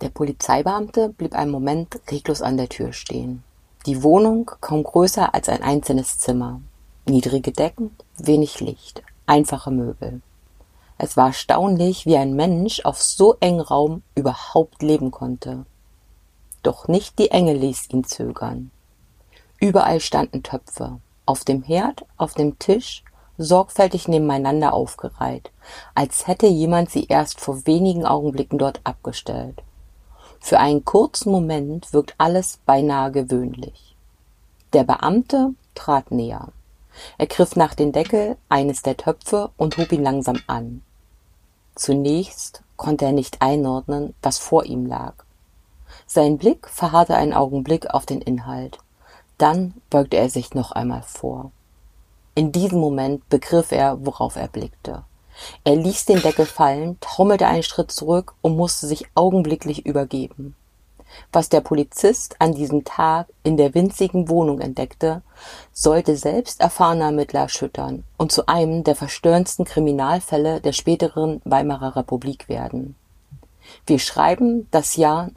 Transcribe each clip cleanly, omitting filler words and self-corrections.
Der Polizeibeamte blieb einen Moment reglos an der Tür stehen. Die Wohnung kaum größer als ein einzelnes Zimmer. Niedrige Decken, wenig Licht, einfache Möbel. Es war erstaunlich, wie ein Mensch auf so engem Raum überhaupt leben konnte. Doch nicht die Enge ließ ihn zögern. Überall standen Töpfe, auf dem Herd, auf dem Tisch, sorgfältig nebeneinander aufgereiht, als hätte jemand sie erst vor wenigen Augenblicken dort abgestellt. Für einen kurzen Moment wirkt alles beinahe gewöhnlich. Der Beamte trat näher. Er griff nach dem Deckel eines der Töpfe und hob ihn langsam an. Zunächst konnte er nicht einordnen, was vor ihm lag. Sein Blick verharrte einen Augenblick auf den Inhalt. Dann beugte er sich noch einmal vor. In diesem Moment begriff er, worauf er blickte. Er ließ den Deckel fallen, taumelte einen Schritt zurück und musste sich augenblicklich übergeben. Was der Polizist an diesem Tag in der winzigen Wohnung entdeckte, sollte selbst erfahrene Ermittler erschüttern und zu einem der verstörendsten Kriminalfälle der späteren Weimarer Republik werden. Wir schreiben das Jahr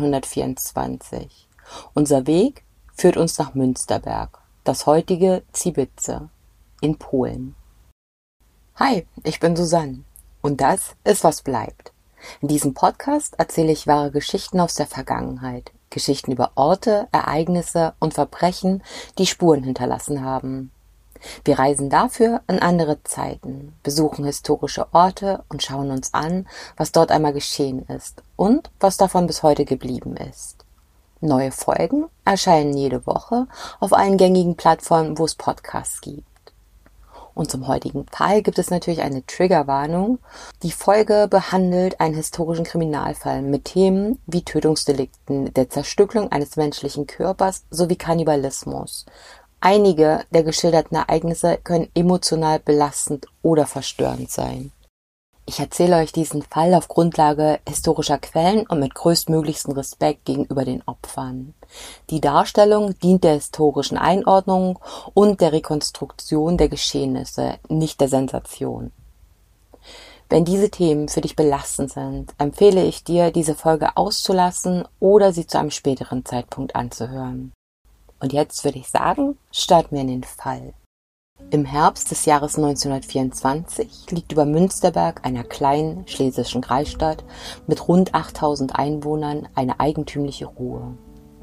1924. Unser Weg führt uns nach Münsterberg, das heutige Zybice, in Polen. Hi, ich bin Susanne und das ist Was bleibt. In diesem Podcast erzähle ich wahre Geschichten aus der Vergangenheit, Geschichten über Orte, Ereignisse und Verbrechen, die Spuren hinterlassen haben. Wir reisen dafür in andere Zeiten, besuchen historische Orte und schauen uns an, was dort einmal geschehen ist und was davon bis heute geblieben ist. Neue Folgen erscheinen jede Woche auf allen gängigen Plattformen, wo es Podcasts gibt. Und zum heutigen Fall gibt es natürlich eine Triggerwarnung. Die Folge behandelt einen historischen Kriminalfall mit Themen wie Tötungsdelikten, der Zerstückelung eines menschlichen Körpers sowie Kannibalismus. Einige der geschilderten Ereignisse können emotional belastend oder verstörend sein. Ich erzähle euch diesen Fall auf Grundlage historischer Quellen und mit größtmöglichstem Respekt gegenüber den Opfern. Die Darstellung dient der historischen Einordnung und der Rekonstruktion der Geschehnisse, nicht der Sensation. Wenn diese Themen für dich belastend sind, empfehle ich dir, diese Folge auszulassen oder sie zu einem späteren Zeitpunkt anzuhören. Und jetzt würde ich sagen, starten wir in den Fall. Im Herbst des Jahres 1924 liegt über Münsterberg, einer kleinen schlesischen Kreisstadt mit rund 8000 Einwohnern, eine eigentümliche Ruhe.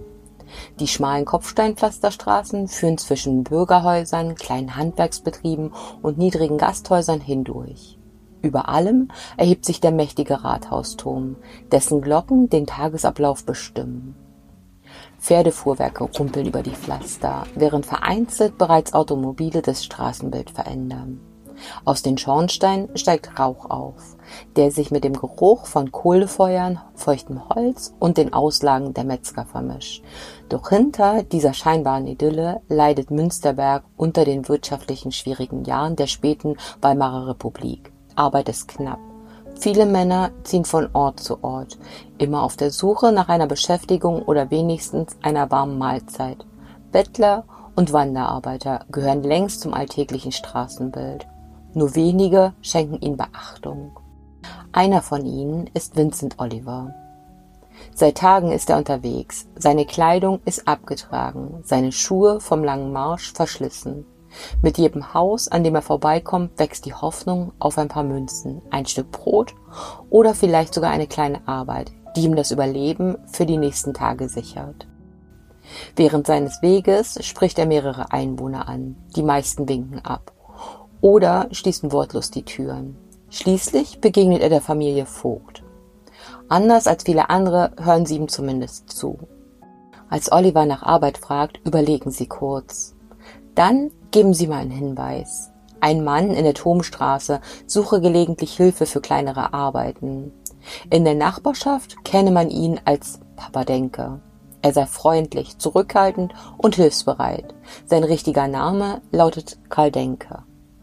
Die schmalen Kopfsteinpflasterstraßen führen zwischen Bürgerhäusern, kleinen Handwerksbetrieben und niedrigen Gasthäusern hindurch. Über allem erhebt sich der mächtige Rathausturm, dessen Glocken den Tagesablauf bestimmen. Pferdefuhrwerke rumpeln über die Pflaster, während vereinzelt bereits Automobile das Straßenbild verändern. Aus den Schornsteinen steigt Rauch auf, der sich mit dem Geruch von Kohlefeuern, feuchtem Holz und den Auslagen der Metzger vermischt. Doch hinter dieser scheinbaren Idylle leidet Münsterberg unter den wirtschaftlichen schwierigen Jahren der späten Weimarer Republik. Arbeit ist knapp. Viele Männer ziehen von Ort zu Ort, immer auf der Suche nach einer Beschäftigung oder wenigstens einer warmen Mahlzeit. Bettler und Wanderarbeiter gehören längst zum alltäglichen Straßenbild. Nur wenige schenken ihnen Beachtung. Einer von ihnen ist Vincent Oliver. Seit Tagen ist er unterwegs. Seine Kleidung ist abgetragen, seine Schuhe vom langen Marsch verschlissen. Mit jedem Haus, an dem er vorbeikommt, wächst die Hoffnung auf ein paar Münzen, ein Stück Brot oder vielleicht sogar eine kleine Arbeit, die ihm das Überleben für die nächsten Tage sichert. Während seines Weges spricht er mehrere Einwohner an, die meisten winken ab oder schließen wortlos die Türen. Schließlich begegnet er der Familie Vogt. Anders als viele andere hören sie ihm zumindest zu. Als Oliver nach Arbeit fragt, überlegen sie kurz. Dann geben sie mal einen Hinweis. Ein Mann in der Turmstraße suche gelegentlich Hilfe für kleinere Arbeiten. In der Nachbarschaft kenne man ihn als Papa Denke. Er sei freundlich, zurückhaltend und hilfsbereit. Sein richtiger Name lautet Karl Denke.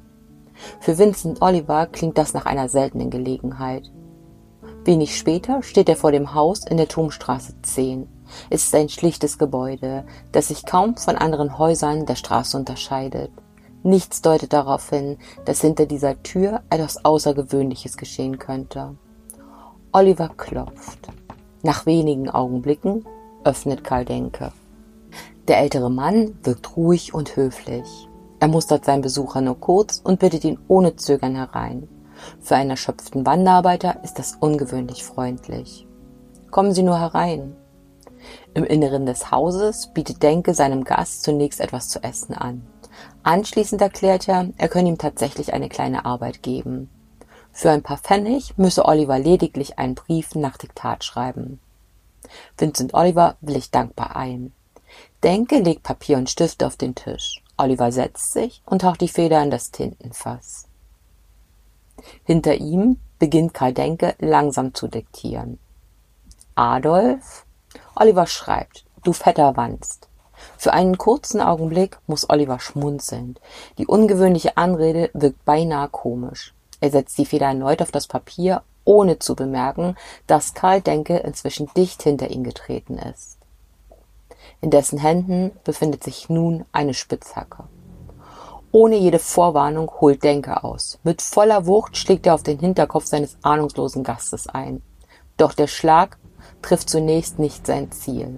Für Vincent Oliver klingt das nach einer seltenen Gelegenheit. Wenig später steht er vor dem Haus in der Turmstraße 10. Es ist ein schlichtes Gebäude, das sich kaum von anderen Häusern der Straße unterscheidet. Nichts deutet darauf hin, dass hinter dieser Tür etwas Außergewöhnliches geschehen könnte. Oliver klopft. Nach wenigen Augenblicken öffnet Karl Denke. Der ältere Mann wirkt ruhig und höflich. Er mustert seinen Besucher nur kurz und bittet ihn ohne Zögern herein. Für einen erschöpften Wanderarbeiter ist das ungewöhnlich freundlich. Kommen Sie nur herein. Im Inneren des Hauses bietet Denke seinem Gast zunächst etwas zu essen an. Anschließend erklärt er könne ihm tatsächlich eine kleine Arbeit geben. Für ein paar Pfennig müsse Oliver lediglich einen Brief nach Diktat schreiben. Vincent Oliver willigt dankbar ein. Denke legt Papier und Stift auf den Tisch. Oliver setzt sich und taucht die Feder in das Tintenfass. Hinter ihm beginnt Karl Denke langsam zu diktieren. Adolf? Oliver schreibt, du fetter Wanst. Für einen kurzen Augenblick muss Oliver schmunzeln. Die ungewöhnliche Anrede wirkt beinahe komisch. Er setzt die Feder erneut auf das Papier, ohne zu bemerken, dass Karl Denke inzwischen dicht hinter ihn getreten ist. In dessen Händen befindet sich nun eine Spitzhacke. Ohne jede Vorwarnung holt Denke aus. Mit voller Wucht schlägt er auf den Hinterkopf seines ahnungslosen Gastes ein. Doch der Schlag trifft zunächst nicht sein Ziel.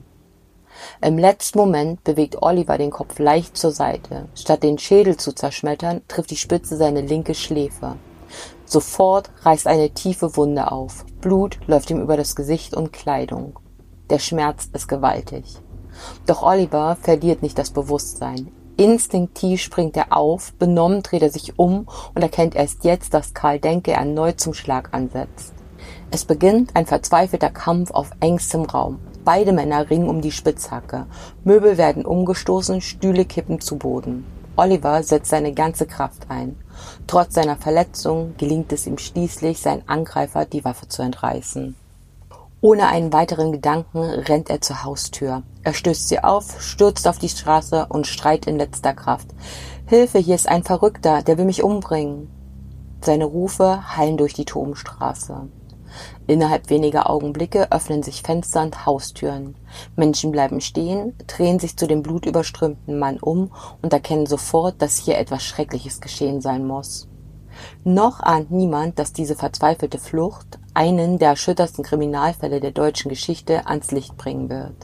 Im letzten Moment bewegt Oliver den Kopf leicht zur Seite. Statt den Schädel zu zerschmettern, trifft die Spitze seine linke Schläfe. Sofort reißt eine tiefe Wunde auf. Blut läuft ihm über das Gesicht und Kleidung. Der Schmerz ist gewaltig. Doch Oliver verliert nicht das Bewusstsein. Instinktiv springt er auf, benommen dreht er sich um und erkennt erst jetzt, dass Karl Denke erneut zum Schlag ansetzt. Es beginnt ein verzweifelter Kampf auf engstem Raum. Beide Männer ringen um die Spitzhacke. Möbel werden umgestoßen, Stühle kippen zu Boden. Oliver setzt seine ganze Kraft ein. Trotz seiner Verletzung gelingt es ihm schließlich, seinen Angreifer die Waffe zu entreißen. Ohne einen weiteren Gedanken rennt er zur Haustür. Er stößt sie auf, stürzt auf die Straße und schreit in letzter Kraft. »Hilfe, hier ist ein Verrückter, der will mich umbringen!« Seine Rufe hallen durch die Turmstraße. Innerhalb weniger Augenblicke öffnen sich Fenster und Haustüren. Menschen bleiben stehen, drehen sich zu dem blutüberströmten Mann um und erkennen sofort, dass hier etwas Schreckliches geschehen sein muss. Noch ahnt niemand, dass diese verzweifelte Flucht einen der erschütterndsten Kriminalfälle der deutschen Geschichte ans Licht bringen wird.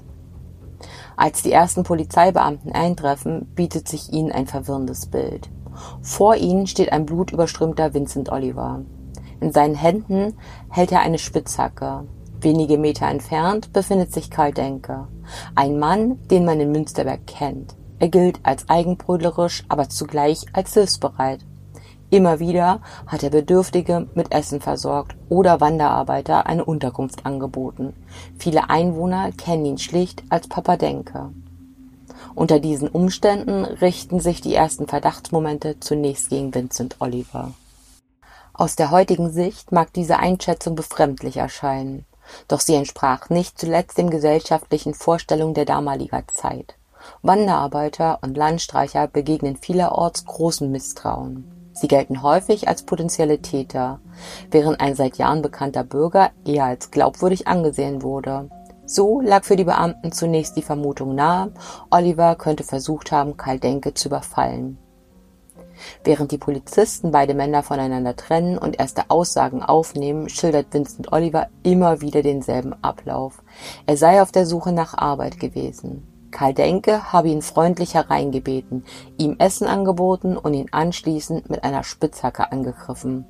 Als die ersten Polizeibeamten eintreffen, bietet sich ihnen ein verwirrendes Bild. Vor ihnen steht ein blutüberströmter Vincent Oliver. In seinen Händen hält er eine Spitzhacke. Wenige Meter entfernt befindet sich Karl Denke, ein Mann, den man in Münsterberg kennt. Er gilt als eigenbrötlerisch, aber zugleich als hilfsbereit. Immer wieder hat er Bedürftige mit Essen versorgt oder Wanderarbeiter eine Unterkunft angeboten. Viele Einwohner kennen ihn schlicht als Papa Denke. Unter diesen Umständen richten sich die ersten Verdachtsmomente zunächst gegen Vincent Oliver. Aus der heutigen Sicht mag diese Einschätzung befremdlich erscheinen, doch sie entsprach nicht zuletzt den gesellschaftlichen Vorstellungen der damaligen Zeit. Wanderarbeiter und Landstreicher begegnen vielerorts großem Misstrauen. Sie gelten häufig als potenzielle Täter, während ein seit Jahren bekannter Bürger eher als glaubwürdig angesehen wurde. So lag für die Beamten zunächst die Vermutung nahe, Oliver könnte versucht haben, Karl Denke zu überfallen. Während die Polizisten beide Männer voneinander trennen und erste Aussagen aufnehmen, schildert Vincent Oliver immer wieder denselben Ablauf. Er sei auf der Suche nach Arbeit gewesen. Karl Denke habe ihn freundlich hereingebeten, ihm Essen angeboten und ihn anschließend mit einer Spitzhacke angegriffen.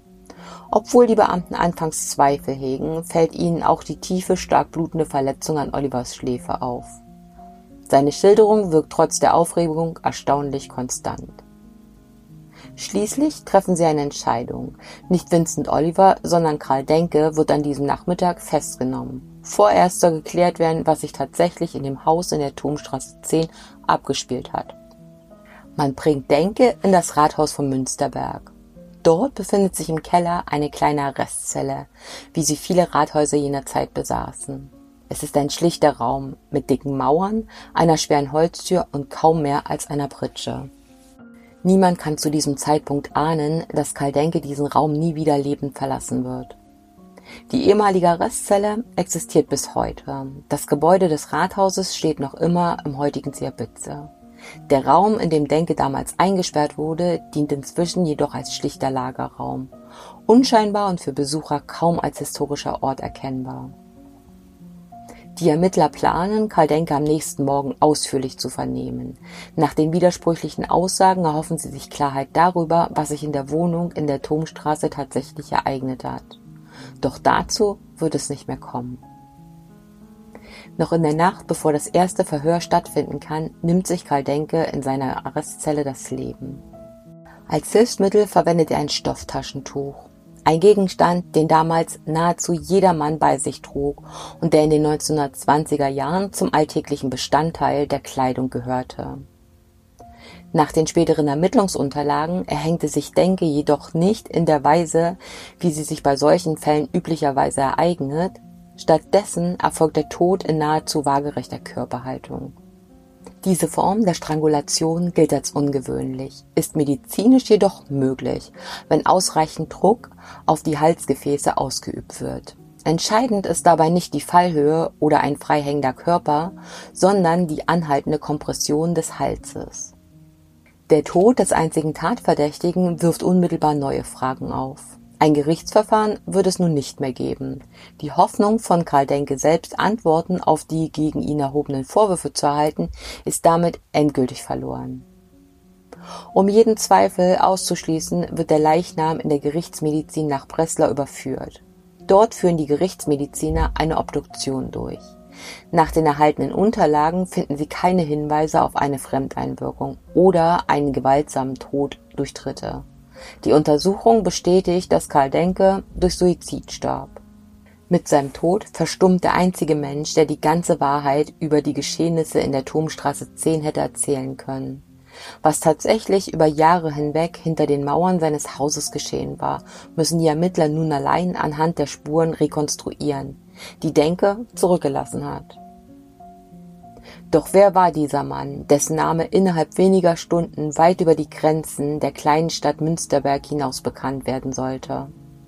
Obwohl die Beamten anfangs Zweifel hegen, fällt ihnen auch die tiefe, stark blutende Verletzung an Olivers Schläfe auf. Seine Schilderung wirkt trotz der Aufregung erstaunlich konstant. Schließlich treffen sie eine Entscheidung. Nicht Vincent Oliver, sondern Karl Denke wird an diesem Nachmittag festgenommen. Vorerst soll geklärt werden, was sich tatsächlich in dem Haus in der Turmstraße 10 abgespielt hat. Man bringt Denke in das Rathaus von Münsterberg. Dort befindet sich im Keller eine kleine Arrestzelle, wie sie viele Rathäuser jener Zeit besaßen. Es ist ein schlichter Raum mit dicken Mauern, einer schweren Holztür und kaum mehr als einer Pritsche. Niemand kann zu diesem Zeitpunkt ahnen, dass Karl Denke diesen Raum nie wieder lebend verlassen wird. Die ehemalige Arrestzelle existiert bis heute. Das Gebäude des Rathauses steht noch immer im heutigen Zierbitze. Der Raum, in dem Denke damals eingesperrt wurde, dient inzwischen jedoch als schlichter Lagerraum. Unscheinbar und für Besucher kaum als historischer Ort erkennbar. Die Ermittler planen, Karl Denke am nächsten Morgen ausführlich zu vernehmen. Nach den widersprüchlichen Aussagen erhoffen sie sich Klarheit darüber, was sich in der Wohnung in der Thomstraße tatsächlich ereignet hat. Doch dazu wird es nicht mehr kommen. Noch in der Nacht, bevor das erste Verhör stattfinden kann, nimmt sich Karl Denke in seiner Arrestzelle das Leben. Als Hilfsmittel verwendet er ein Stofftaschentuch. Ein Gegenstand, den damals nahezu jeder Mann bei sich trug und der in den 1920er Jahren zum alltäglichen Bestandteil der Kleidung gehörte. Nach den späteren Ermittlungsunterlagen erhängte sich Denke jedoch nicht in der Weise, wie sie sich bei solchen Fällen üblicherweise ereignet. Stattdessen erfolgt der Tod in nahezu waagerechter Körperhaltung. Diese Form der Strangulation gilt als ungewöhnlich, ist medizinisch jedoch möglich, wenn ausreichend Druck auf die Halsgefäße ausgeübt wird. Entscheidend ist dabei nicht die Fallhöhe oder ein frei hängender Körper, sondern die anhaltende Kompression des Halses. Der Tod des einzigen Tatverdächtigen wirft unmittelbar neue Fragen auf. Ein Gerichtsverfahren wird es nun nicht mehr geben. Die Hoffnung von Karl Denke selbst, Antworten auf die gegen ihn erhobenen Vorwürfe zu erhalten, ist damit endgültig verloren. Um jeden Zweifel auszuschließen, wird der Leichnam in der Gerichtsmedizin nach Breslau überführt. Dort führen die Gerichtsmediziner eine Obduktion durch. Nach den erhaltenen Unterlagen finden sie keine Hinweise auf eine Fremdeinwirkung oder einen gewaltsamen Tod durch Dritte. Die Untersuchung bestätigt, dass Karl Denke durch Suizid starb. Mit seinem Tod verstummt der einzige Mensch, der die ganze Wahrheit über die Geschehnisse in der Thomstraße 10 hätte erzählen können. Was tatsächlich über Jahre hinweg hinter den Mauern seines Hauses geschehen war, müssen die Ermittler nun allein anhand der Spuren rekonstruieren, die Denke zurückgelassen hat. Doch wer war dieser Mann, dessen Name innerhalb weniger Stunden weit über die Grenzen der kleinen Stadt Münsterberg hinaus bekannt werden sollte?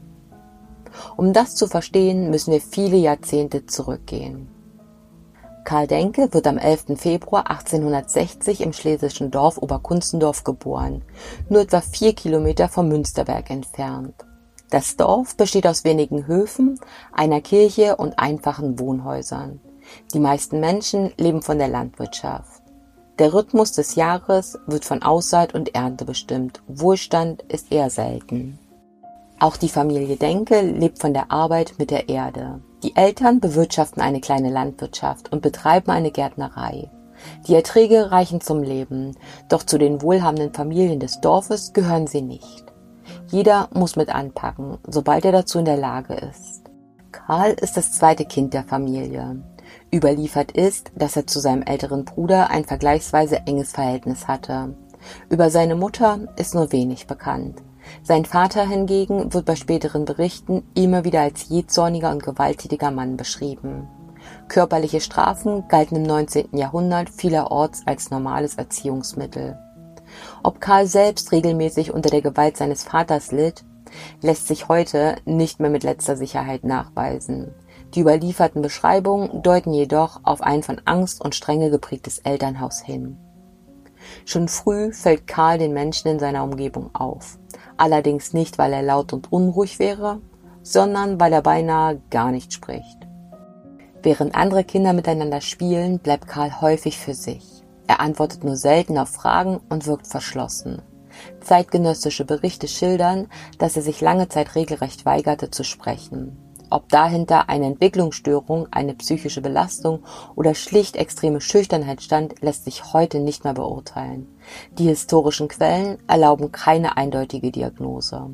Um das zu verstehen, müssen wir viele Jahrzehnte zurückgehen. Karl Denke wird am 11. Februar 1860 im schlesischen Dorf Oberkunstendorf geboren, nur etwa 4 Kilometer vom Münsterberg entfernt. Das Dorf besteht aus wenigen Höfen, einer Kirche und einfachen Wohnhäusern. Die meisten Menschen leben von der Landwirtschaft. Der Rhythmus des Jahres wird von Aussaat und Ernte bestimmt. Wohlstand ist eher selten. Auch die Familie Denke lebt von der Arbeit mit der Erde. Die Eltern bewirtschaften eine kleine Landwirtschaft und betreiben eine Gärtnerei. Die Erträge reichen zum Leben, doch zu den wohlhabenden Familien des Dorfes gehören sie nicht. Jeder muss mit anpacken, sobald er dazu in der Lage ist. Karl ist das zweite Kind der Familie. Überliefert ist, dass er zu seinem älteren Bruder ein vergleichsweise enges Verhältnis hatte. Über seine Mutter ist nur wenig bekannt. Sein Vater hingegen wird bei späteren Berichten immer wieder als jähzorniger und gewalttätiger Mann beschrieben. Körperliche Strafen galten im 19. Jahrhundert vielerorts als normales Erziehungsmittel. Ob Karl selbst regelmäßig unter der Gewalt seines Vaters litt, lässt sich heute nicht mehr mit letzter Sicherheit nachweisen. Die überlieferten Beschreibungen deuten jedoch auf ein von Angst und Strenge geprägtes Elternhaus hin. Schon früh fällt Karl den Menschen in seiner Umgebung auf. Allerdings nicht, weil er laut und unruhig wäre, sondern weil er beinahe gar nicht spricht. Während andere Kinder miteinander spielen, bleibt Karl häufig für sich. Er antwortet nur selten auf Fragen und wirkt verschlossen. Zeitgenössische Berichte schildern, dass er sich lange Zeit regelrecht weigerte zu sprechen. Ob dahinter eine Entwicklungsstörung, eine psychische Belastung oder schlicht extreme Schüchternheit stand, lässt sich heute nicht mehr beurteilen. Die historischen Quellen erlauben keine eindeutige Diagnose.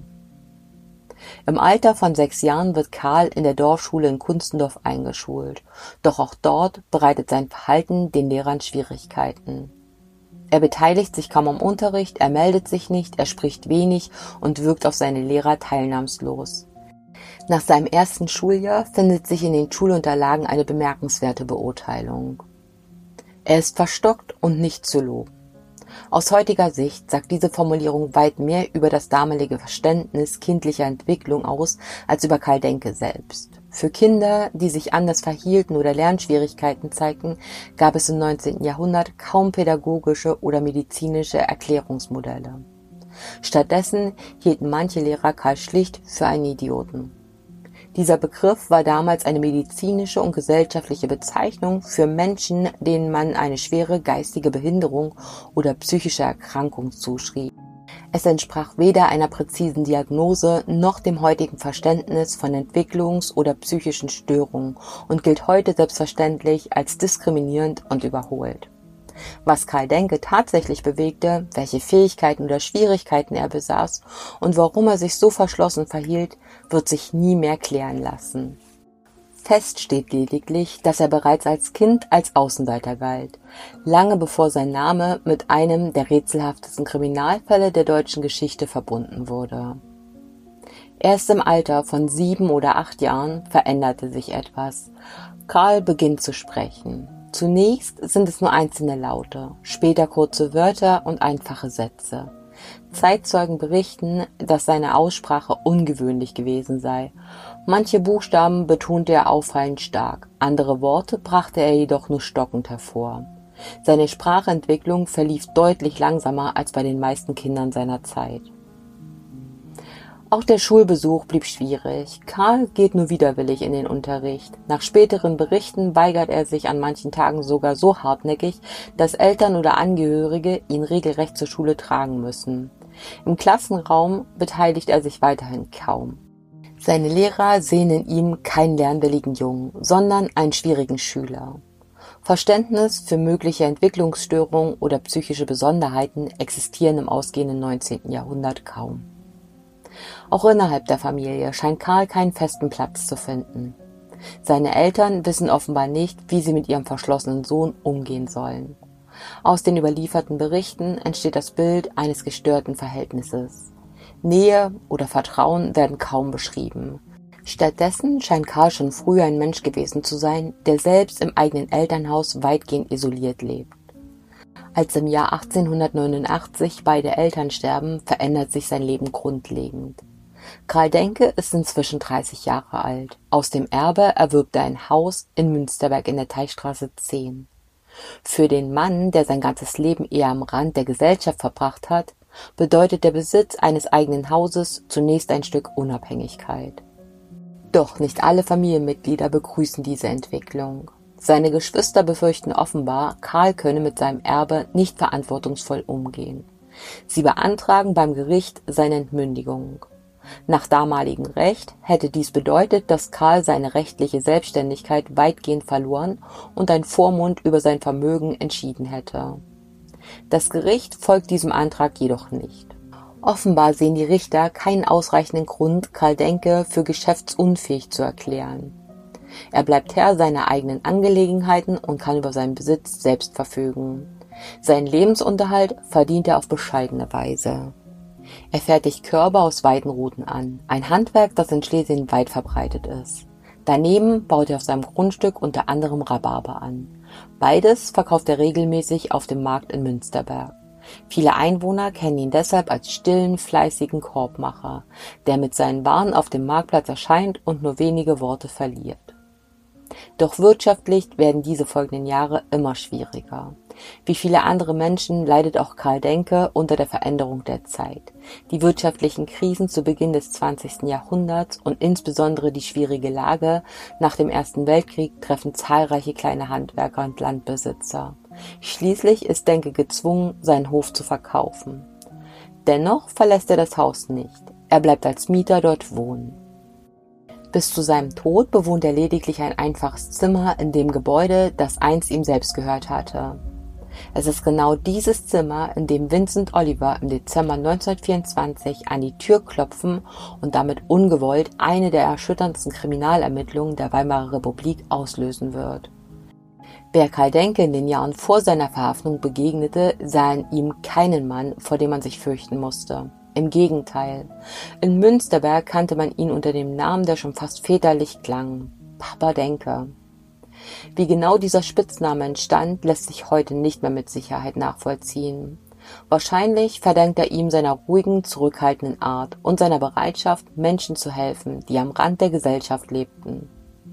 Im Alter von 6 Jahren wird Karl in der Dorfschule in Kunstendorf eingeschult. Doch auch dort bereitet sein Verhalten den Lehrern Schwierigkeiten. Er beteiligt sich kaum am Unterricht, er meldet sich nicht, er spricht wenig und wirkt auf seine Lehrer teilnahmslos. Nach seinem ersten Schuljahr findet sich in den Schulunterlagen eine bemerkenswerte Beurteilung. Er ist verstockt und nicht zu loben. Aus heutiger Sicht sagt diese Formulierung weit mehr über das damalige Verständnis kindlicher Entwicklung aus, als über Karl Denke selbst. Für Kinder, die sich anders verhielten oder Lernschwierigkeiten zeigten, gab es im 19. Jahrhundert kaum pädagogische oder medizinische Erklärungsmodelle. Stattdessen hielten manche Lehrer Karl schlicht für einen Idioten. Dieser Begriff war damals eine medizinische und gesellschaftliche Bezeichnung für Menschen, denen man eine schwere geistige Behinderung oder psychische Erkrankung zuschrieb. Es entsprach weder einer präzisen Diagnose noch dem heutigen Verständnis von Entwicklungs- oder psychischen Störungen und gilt heute selbstverständlich als diskriminierend und überholt. Was Karl Denke tatsächlich bewegte, welche Fähigkeiten oder Schwierigkeiten er besaß und warum er sich so verschlossen verhielt, wird sich nie mehr klären lassen. Fest steht lediglich, dass er bereits als Kind als Außenseiter galt, lange bevor sein Name mit einem der rätselhaftesten Kriminalfälle der deutschen Geschichte verbunden wurde. Erst im Alter von 7 oder 8 Jahren veränderte sich etwas. Karl beginnt zu sprechen. Zunächst sind es nur einzelne Laute, später kurze Wörter und einfache Sätze. Zeitzeugen berichten, dass seine Aussprache ungewöhnlich gewesen sei. Manche Buchstaben betonte er auffallend stark, andere Worte brachte er jedoch nur stockend hervor. Seine Sprachentwicklung verlief deutlich langsamer als bei den meisten Kindern seiner Zeit. Auch der Schulbesuch blieb schwierig. Karl geht nur widerwillig in den Unterricht. Nach späteren Berichten weigert er sich an manchen Tagen sogar so hartnäckig, dass Eltern oder Angehörige ihn regelrecht zur Schule tragen müssen. Im Klassenraum beteiligt er sich weiterhin kaum. Seine Lehrer sehen in ihm keinen lernwilligen Jungen, sondern einen schwierigen Schüler. Verständnis für mögliche Entwicklungsstörungen oder psychische Besonderheiten existieren im ausgehenden 19. Jahrhundert kaum. Auch innerhalb der Familie scheint Karl keinen festen Platz zu finden. Seine Eltern wissen offenbar nicht, wie sie mit ihrem verschlossenen Sohn umgehen sollen. Aus den überlieferten Berichten entsteht das Bild eines gestörten Verhältnisses. Nähe oder Vertrauen werden kaum beschrieben. Stattdessen scheint Karl schon früh ein Mensch gewesen zu sein, der selbst im eigenen Elternhaus weitgehend isoliert lebt. Als im Jahr 1889 beide Eltern sterben, verändert sich sein Leben grundlegend. Karl Denke ist inzwischen 30 Jahre alt. Aus dem Erbe erwirbt er ein Haus in Münsterberg in der Teichstraße 10. Für den Mann, der sein ganzes Leben eher am Rand der Gesellschaft verbracht hat, bedeutet der Besitz eines eigenen Hauses zunächst ein Stück Unabhängigkeit. Doch nicht alle Familienmitglieder begrüßen diese Entwicklung. Seine Geschwister befürchten offenbar, Karl könne mit seinem Erbe nicht verantwortungsvoll umgehen. Sie beantragen beim Gericht seine Entmündigung. Nach damaligem Recht hätte dies bedeutet, dass Karl seine rechtliche Selbstständigkeit weitgehend verloren und ein Vormund über sein Vermögen entschieden hätte. Das Gericht folgt diesem Antrag jedoch nicht. Offenbar sehen die Richter keinen ausreichenden Grund, Karl Denke für geschäftsunfähig zu erklären. Er bleibt Herr seiner eigenen Angelegenheiten und kann über seinen Besitz selbst verfügen. Seinen Lebensunterhalt verdient er auf bescheidene Weise. Er fertigt Körbe aus Weidenruten an, ein Handwerk, das in Schlesien weit verbreitet ist. Daneben baut er auf seinem Grundstück unter anderem Rhabarber an. Beides verkauft er regelmäßig auf dem Markt in Münsterberg. Viele Einwohner kennen ihn deshalb als stillen, fleißigen Korbmacher, der mit seinen Waren auf dem Marktplatz erscheint und nur wenige Worte verliert. Doch wirtschaftlich werden diese folgenden Jahre immer schwieriger. Wie viele andere Menschen leidet auch Karl Denke unter der Veränderung der Zeit. Die wirtschaftlichen Krisen zu Beginn des 20. Jahrhunderts und insbesondere die schwierige Lage nach dem Ersten Weltkrieg treffen zahlreiche kleine Handwerker und Landbesitzer. Schließlich ist Denke gezwungen, seinen Hof zu verkaufen. Dennoch verlässt er das Haus nicht. Er bleibt als Mieter dort wohnen. Bis zu seinem Tod bewohnt er lediglich ein einfaches Zimmer in dem Gebäude, das einst ihm selbst gehört hatte. Es ist genau dieses Zimmer, in dem Vincent Oliver im Dezember 1924 an die Tür klopfen und damit ungewollt eine der erschütterndsten Kriminalermittlungen der Weimarer Republik auslösen wird. Wer Karl Denke in den Jahren vor seiner Verhaftung begegnete, sah in ihm keinen Mann, vor dem man sich fürchten musste. Im Gegenteil, in Münsterberg kannte man ihn unter dem Namen, der schon fast väterlich klang: Papa Denke. Wie genau dieser Spitzname entstand, lässt sich heute nicht mehr mit Sicherheit nachvollziehen. Wahrscheinlich verdankt er ihm seiner ruhigen, zurückhaltenden Art und seiner Bereitschaft, Menschen zu helfen, die am Rand der Gesellschaft lebten.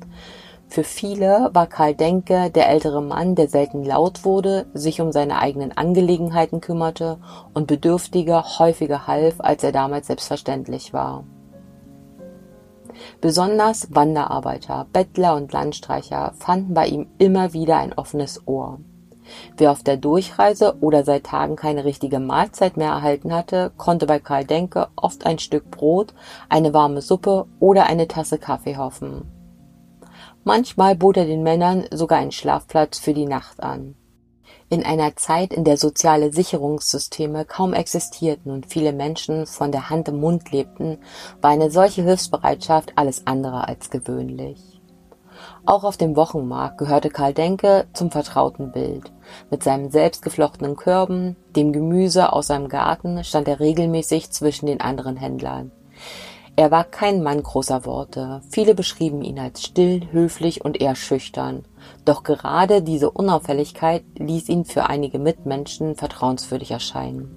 Für viele war Karl Denke der ältere Mann, der selten laut wurde, sich um seine eigenen Angelegenheiten kümmerte und Bedürftige häufiger half, als er damals selbstverständlich war. Besonders Wanderarbeiter, Bettler und Landstreicher fanden bei ihm immer wieder ein offenes Ohr. Wer auf der Durchreise oder seit Tagen keine richtige Mahlzeit mehr erhalten hatte, konnte bei Karl Denke oft ein Stück Brot, eine warme Suppe oder eine Tasse Kaffee hoffen. Manchmal bot er den Männern sogar einen Schlafplatz für die Nacht an. In einer Zeit, in der soziale Sicherungssysteme kaum existierten und viele Menschen von der Hand im Mund lebten, war eine solche Hilfsbereitschaft alles andere als gewöhnlich. Auch auf dem Wochenmarkt gehörte Karl Denke zum vertrauten Bild. Mit seinen selbstgeflochtenen Körben, dem Gemüse aus seinem Garten, stand er regelmäßig zwischen den anderen Händlern. Er war kein Mann großer Worte. Viele beschrieben ihn als still, höflich und eher schüchtern. Doch gerade diese Unauffälligkeit ließ ihn für einige Mitmenschen vertrauenswürdig erscheinen.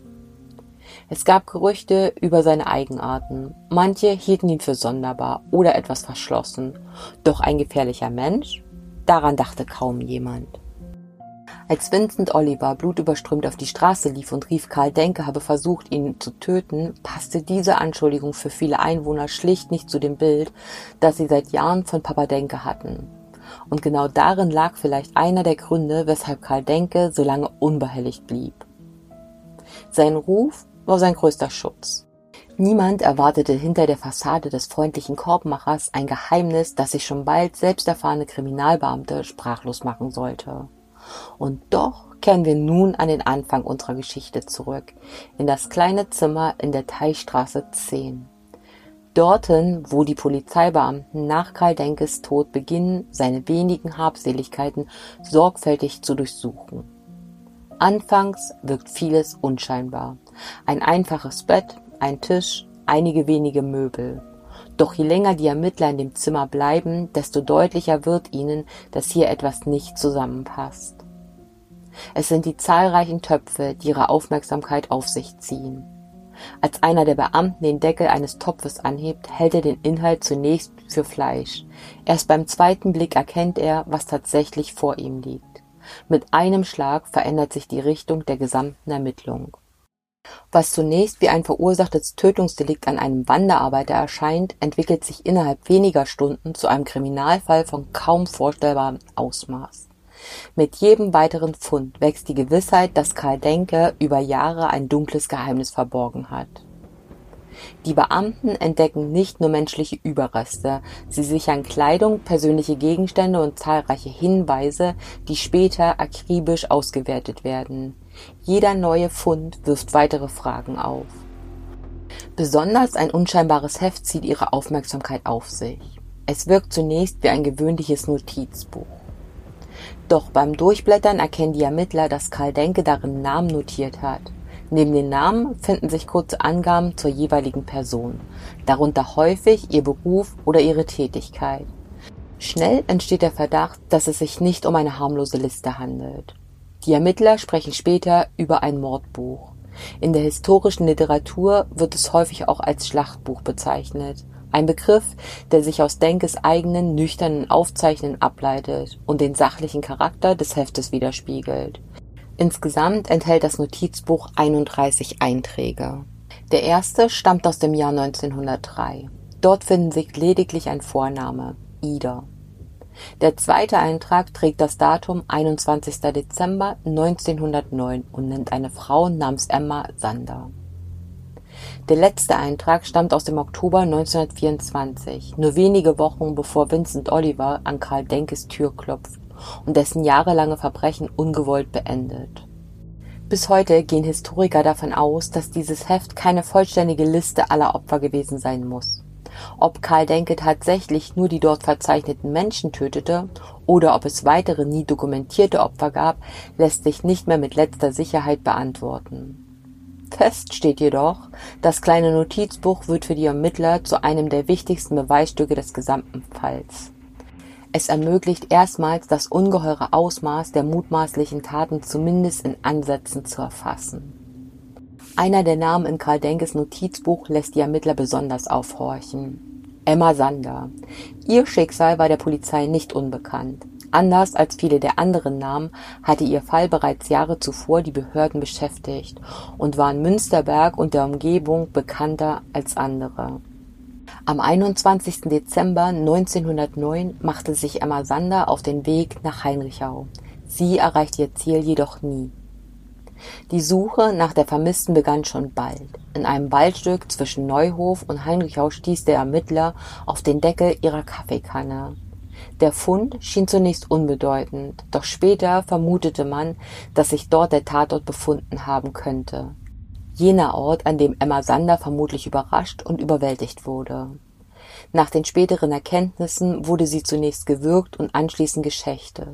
Es gab Gerüchte über seine Eigenarten. Manche hielten ihn für sonderbar oder etwas verschlossen. Doch ein gefährlicher Mensch? Daran dachte kaum jemand. Als Vincent Oliver blutüberströmt auf die Straße lief und rief, Karl Denke habe versucht, ihn zu töten, passte diese Anschuldigung für viele Einwohner schlicht nicht zu dem Bild, das sie seit Jahren von Papa Denke hatten. Und genau darin lag vielleicht einer der Gründe, weshalb Karl Denke so lange unbehelligt blieb. Sein Ruf war sein größter Schutz. Niemand erwartete hinter der Fassade des freundlichen Korbmachers ein Geheimnis, das sich schon bald selbst erfahrene Kriminalbeamte sprachlos machen sollte. Und doch kehren wir nun an den Anfang unserer Geschichte zurück, in das kleine Zimmer in der Teichstraße 10. Dorthin, wo die Polizeibeamten nach Karl Denkes Tod beginnen, seine wenigen Habseligkeiten sorgfältig zu durchsuchen. Anfangs wirkt vieles unscheinbar. Ein einfaches Bett, ein Tisch, einige wenige Möbel. Doch je länger die Ermittler in dem Zimmer bleiben, desto deutlicher wird ihnen, dass hier etwas nicht zusammenpasst. Es sind die zahlreichen Töpfe, die ihre Aufmerksamkeit auf sich ziehen. Als einer der Beamten den Deckel eines Topfes anhebt, hält er den Inhalt zunächst für Fleisch. Erst beim zweiten Blick erkennt er, was tatsächlich vor ihm liegt. Mit einem Schlag verändert sich die Richtung der gesamten Ermittlung. Was zunächst wie ein verursachtes Tötungsdelikt an einem Wanderarbeiter erscheint, entwickelt sich innerhalb weniger Stunden zu einem Kriminalfall von kaum vorstellbarem Ausmaß. Mit jedem weiteren Fund wächst die Gewissheit, dass Karl Denke über Jahre ein dunkles Geheimnis verborgen hat. Die Beamten entdecken nicht nur menschliche Überreste, sie sichern Kleidung, persönliche Gegenstände und zahlreiche Hinweise, die später akribisch ausgewertet werden. Jeder neue Fund wirft weitere Fragen auf. Besonders ein unscheinbares Heft zieht ihre Aufmerksamkeit auf sich. Es wirkt zunächst wie ein gewöhnliches Notizbuch. Doch beim Durchblättern erkennen die Ermittler, dass Karl Denke darin Namen notiert hat. Neben den Namen finden sich kurze Angaben zur jeweiligen Person, darunter häufig ihr Beruf oder ihre Tätigkeit. Schnell entsteht der Verdacht, dass es sich nicht um eine harmlose Liste handelt. Die Ermittler sprechen später über ein Mordbuch. In der historischen Literatur wird es häufig auch als Schlachtbuch bezeichnet. Ein Begriff, der sich aus Denkes eigenen nüchternen Aufzeichnen ableitet und den sachlichen Charakter des Heftes widerspiegelt. Insgesamt enthält das Notizbuch 31 Einträge. Der erste stammt aus dem Jahr 1903. Dort finden sich lediglich ein Vorname, Ida. Der zweite Eintrag trägt das Datum 21. Dezember 1909 und nennt eine Frau namens Emma Sander. Der letzte Eintrag stammt aus dem Oktober 1924, nur wenige Wochen bevor Vincent Oliver an Karl Denkes Tür klopft und dessen jahrelange Verbrechen ungewollt beendet. Bis heute gehen Historiker davon aus, dass dieses Heft keine vollständige Liste aller Opfer gewesen sein muss. Ob Karl Denke tatsächlich nur die dort verzeichneten Menschen tötete oder ob es weitere nie dokumentierte Opfer gab, lässt sich nicht mehr mit letzter Sicherheit beantworten. Fest steht jedoch, das kleine Notizbuch wird für die Ermittler zu einem der wichtigsten Beweisstücke des gesamten Falls. Es ermöglicht erstmals das ungeheure Ausmaß der mutmaßlichen Taten zumindest in Ansätzen zu erfassen. Einer der Namen in Karl Denkes Notizbuch lässt die Ermittler besonders aufhorchen. Emma Sander. Ihr Schicksal war der Polizei nicht unbekannt. Anders als viele der anderen Namen hatte ihr Fall bereits Jahre zuvor die Behörden beschäftigt und war in Münsterberg und der Umgebung bekannter als andere. Am 21. Dezember 1909 machte sich Emma Sander auf den Weg nach Heinrichau. Sie erreichte ihr Ziel jedoch nie. Die Suche nach der Vermissten begann schon bald. In einem Waldstück zwischen Neuhof und Heinrichau stieß der Ermittler auf den Deckel ihrer Kaffeekanne. Der Fund schien zunächst unbedeutend, doch später vermutete man, dass sich dort der Tatort befunden haben könnte. Jener Ort, an dem Emma Sander vermutlich überrascht und überwältigt wurde. Nach den späteren Erkenntnissen wurde sie zunächst gewürgt und anschließend geschächtet.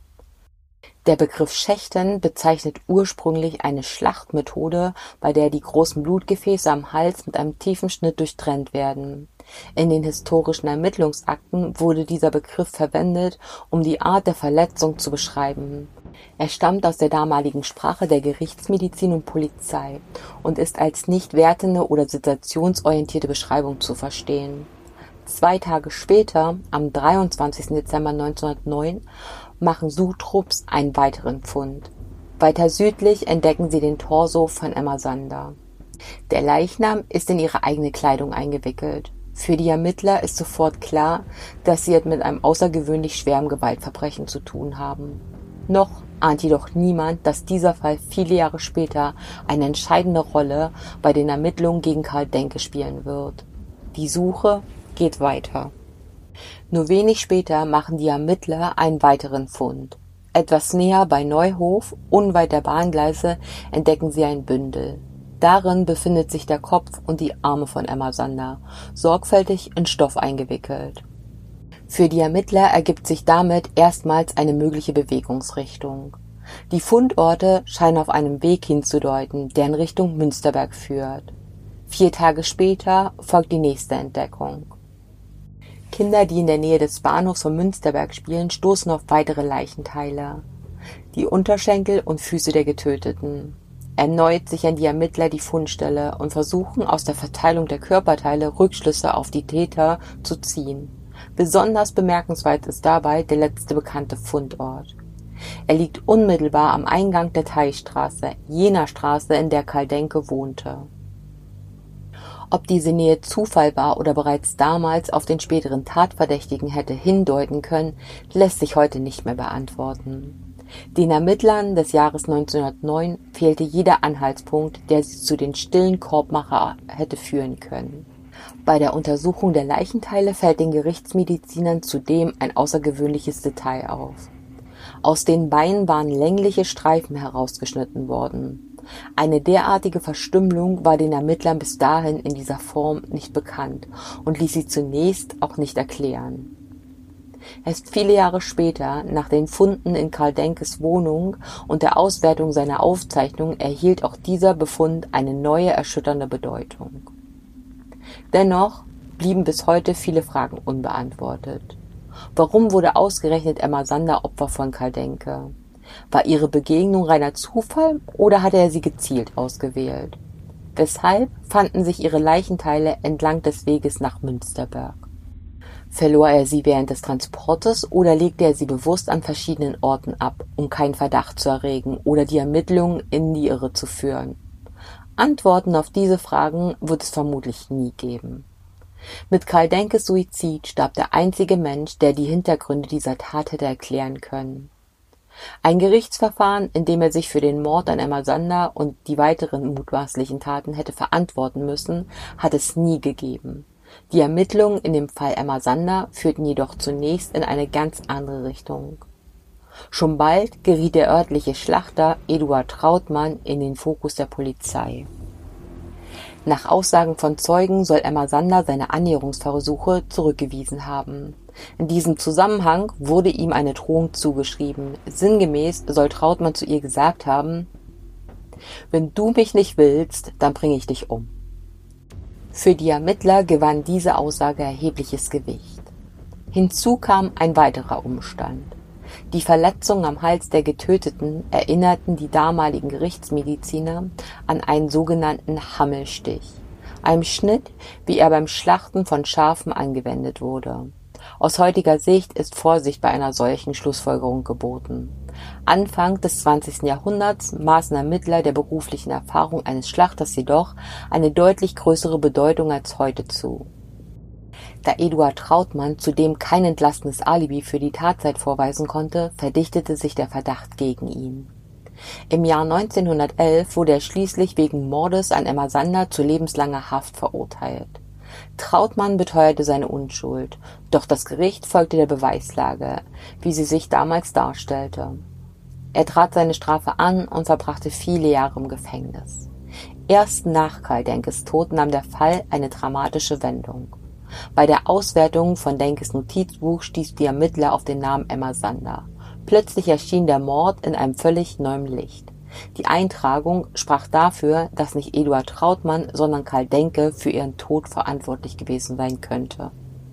Der Begriff Schächten bezeichnet ursprünglich eine Schlachtmethode, bei der die großen Blutgefäße am Hals mit einem tiefen Schnitt durchtrennt werden. In den historischen Ermittlungsakten wurde dieser Begriff verwendet, um die Art der Verletzung zu beschreiben. Er stammt aus der damaligen Sprache der Gerichtsmedizin und Polizei und ist als nicht wertende oder situationsorientierte Beschreibung zu verstehen. 2 Tage später, am 23. Dezember 1909, machen Suchtrupps einen weiteren Fund. Weiter südlich entdecken sie den Torso von Emma Sander. Der Leichnam ist in ihre eigene Kleidung eingewickelt. Für die Ermittler ist sofort klar, dass sie es mit einem außergewöhnlich schweren Gewaltverbrechen zu tun haben. Noch ahnt jedoch niemand, dass dieser Fall viele Jahre später eine entscheidende Rolle bei den Ermittlungen gegen Karl Denke spielen wird. Die Suche geht weiter. Nur wenig später machen die Ermittler einen weiteren Fund. Etwas näher bei Neuhof, unweit der Bahngleise, entdecken sie ein Bündel. Darin befindet sich der Kopf und die Arme von Emma Sander, sorgfältig in Stoff eingewickelt. Für die Ermittler ergibt sich damit erstmals eine mögliche Bewegungsrichtung. Die Fundorte scheinen auf einem Weg hinzudeuten, der in Richtung Münsterberg führt. 4 Tage später folgt die nächste Entdeckung. Kinder, die in der Nähe des Bahnhofs von Münsterberg spielen, stoßen auf weitere Leichenteile. Die Unterschenkel und Füße der Getöteten. Erneut sichern die Ermittler die Fundstelle und versuchen aus der Verteilung der Körperteile Rückschlüsse auf die Täter zu ziehen. Besonders bemerkenswert ist dabei der letzte bekannte Fundort. Er liegt unmittelbar am Eingang der Teichstraße, jener Straße, in der Karl Denke wohnte. Ob diese Nähe Zufall war oder bereits damals auf den späteren Tatverdächtigen hätte hindeuten können, lässt sich heute nicht mehr beantworten. Den Ermittlern des Jahres 1909 fehlte jeder Anhaltspunkt, der sie zu den stillen Korbmacher hätte führen können. Bei der Untersuchung der Leichenteile fällt den Gerichtsmedizinern zudem ein außergewöhnliches Detail auf. Aus den Beinen waren längliche Streifen herausgeschnitten worden. Eine derartige Verstümmelung war den Ermittlern bis dahin in dieser Form nicht bekannt und ließ sie zunächst auch nicht erklären. Erst viele Jahre später, nach den Funden in Karl Denkes Wohnung und der Auswertung seiner Aufzeichnungen, erhielt auch dieser Befund eine neue, erschütternde Bedeutung. Dennoch blieben bis heute viele Fragen unbeantwortet. Warum wurde ausgerechnet Emma Sander Opfer von Karl Denke? War ihre Begegnung reiner Zufall oder hatte er sie gezielt ausgewählt? Weshalb fanden sich ihre Leichenteile entlang des Weges nach Münsterberg? Verlor er sie während des Transportes oder legte er sie bewusst an verschiedenen Orten ab, um keinen Verdacht zu erregen oder die Ermittlungen in die Irre zu führen? Antworten auf diese Fragen wird es vermutlich nie geben. Mit Karl Denkes Suizid starb der einzige Mensch, der die Hintergründe dieser Tat hätte erklären können. Ein Gerichtsverfahren, in dem er sich für den Mord an Emma Sander und die weiteren mutmaßlichen Taten hätte verantworten müssen, hat es nie gegeben. Die Ermittlungen in dem Fall Emma Sander führten jedoch zunächst in eine ganz andere Richtung. Schon bald geriet der örtliche Schlachter Eduard Trautmann in den Fokus der Polizei. Nach Aussagen von Zeugen soll Emma Sander seine Annäherungsversuche zurückgewiesen haben. In diesem Zusammenhang wurde ihm eine Drohung zugeschrieben. Sinngemäß soll Trautmann zu ihr gesagt haben: »Wenn du mich nicht willst, dann bringe ich dich um.« Für die Ermittler gewann diese Aussage erhebliches Gewicht. Hinzu kam ein weiterer Umstand. Die Verletzungen am Hals der Getöteten erinnerten die damaligen Gerichtsmediziner an einen sogenannten Hammelstich, einem Schnitt, wie er beim Schlachten von Schafen angewendet wurde. Aus heutiger Sicht ist Vorsicht bei einer solchen Schlussfolgerung geboten. Anfang des 20. Jahrhunderts maßen Ermittler der beruflichen Erfahrung eines Schlachters jedoch eine deutlich größere Bedeutung als heute zu. Da Eduard Trautmann zudem kein entlastendes Alibi für die Tatzeit vorweisen konnte, verdichtete sich der Verdacht gegen ihn. Im Jahr 1911 wurde er schließlich wegen Mordes an Emma Sander zu lebenslanger Haft verurteilt. Trautmann beteuerte seine Unschuld, doch das Gericht folgte der Beweislage, wie sie sich damals darstellte. Er trat seine Strafe an und verbrachte viele Jahre im Gefängnis. Erst nach Karl Denkes Tod nahm der Fall eine dramatische Wendung. Bei der Auswertung von Denkes Notizbuch stießen die Ermittler auf den Namen Emma Sander. Plötzlich erschien der Mord in einem völlig neuen Licht. Die Eintragung sprach dafür, dass nicht Eduard Trautmann, sondern Karl Denke für ihren Tod verantwortlich gewesen sein könnte.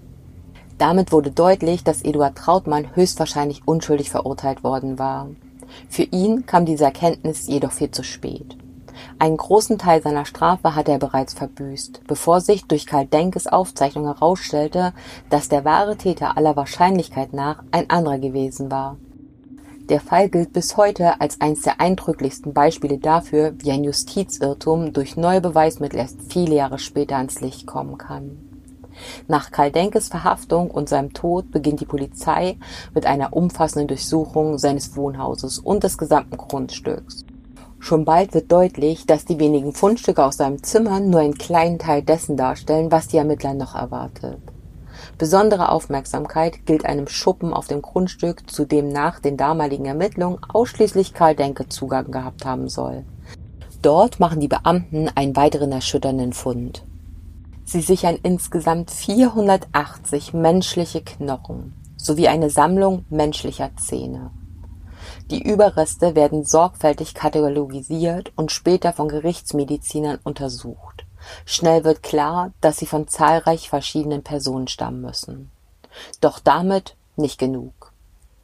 Damit wurde deutlich, dass Eduard Trautmann höchstwahrscheinlich unschuldig verurteilt worden war. Für ihn kam diese Erkenntnis jedoch viel zu spät. Einen großen Teil seiner Strafe hatte er bereits verbüßt, bevor sich durch Karl Denkes Aufzeichnung herausstellte, dass der wahre Täter aller Wahrscheinlichkeit nach ein anderer gewesen war. Der Fall gilt bis heute als eines der eindrücklichsten Beispiele dafür, wie ein Justizirrtum durch neue Beweismittel erst viele Jahre später ans Licht kommen kann. Nach Karl Denkes Verhaftung und seinem Tod beginnt die Polizei mit einer umfassenden Durchsuchung seines Wohnhauses und des gesamten Grundstücks. Schon bald wird deutlich, dass die wenigen Fundstücke aus seinem Zimmer nur einen kleinen Teil dessen darstellen, was die Ermittler noch erwartet. Besondere Aufmerksamkeit gilt einem Schuppen auf dem Grundstück, zu dem nach den damaligen Ermittlungen ausschließlich Karl Denke Zugang gehabt haben soll. Dort machen die Beamten einen weiteren erschütternden Fund. Sie sichern insgesamt 480 menschliche Knochen sowie eine Sammlung menschlicher Zähne. Die Überreste werden sorgfältig katalogisiert und später von Gerichtsmedizinern untersucht. Schnell wird klar, dass sie von zahlreich verschiedenen Personen stammen müssen. Doch damit nicht genug.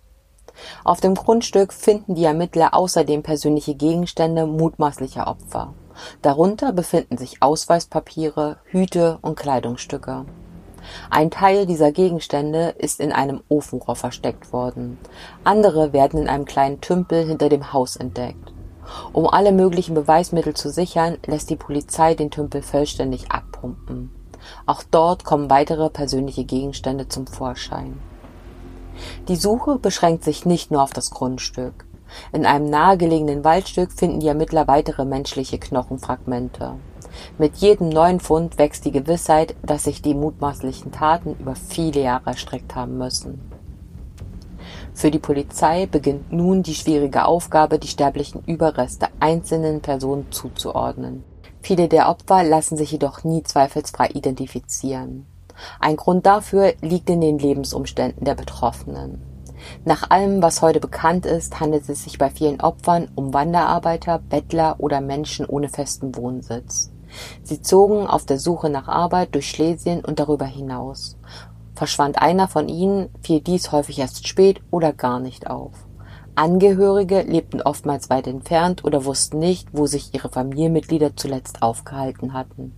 Auf dem Grundstück finden die Ermittler außerdem persönliche Gegenstände mutmaßlicher Opfer. Darunter befinden sich Ausweispapiere, Hüte und Kleidungsstücke. Ein Teil dieser Gegenstände ist in einem Ofenrohr versteckt worden. Andere werden in einem kleinen Tümpel hinter dem Haus entdeckt. Um alle möglichen Beweismittel zu sichern, lässt die Polizei den Tümpel vollständig abpumpen. Auch dort kommen weitere persönliche Gegenstände zum Vorschein. Die Suche beschränkt sich nicht nur auf das Grundstück. In einem nahegelegenen Waldstück finden die Ermittler weitere menschliche Knochenfragmente. Mit jedem neuen Fund wächst die Gewissheit, dass sich die mutmaßlichen Taten über viele Jahre erstreckt haben müssen. Für die Polizei beginnt nun die schwierige Aufgabe, die sterblichen Überreste einzelnen Personen zuzuordnen. Viele der Opfer lassen sich jedoch nie zweifelsfrei identifizieren. Ein Grund dafür liegt in den Lebensumständen der Betroffenen. Nach allem, was heute bekannt ist, handelt es sich bei vielen Opfern um Wanderarbeiter, Bettler oder Menschen ohne festen Wohnsitz. Sie zogen auf der Suche nach Arbeit durch Schlesien und darüber hinaus. Verschwand einer von ihnen, fiel dies häufig erst spät oder gar nicht auf. Angehörige lebten oftmals weit entfernt oder wussten nicht, wo sich ihre Familienmitglieder zuletzt aufgehalten hatten.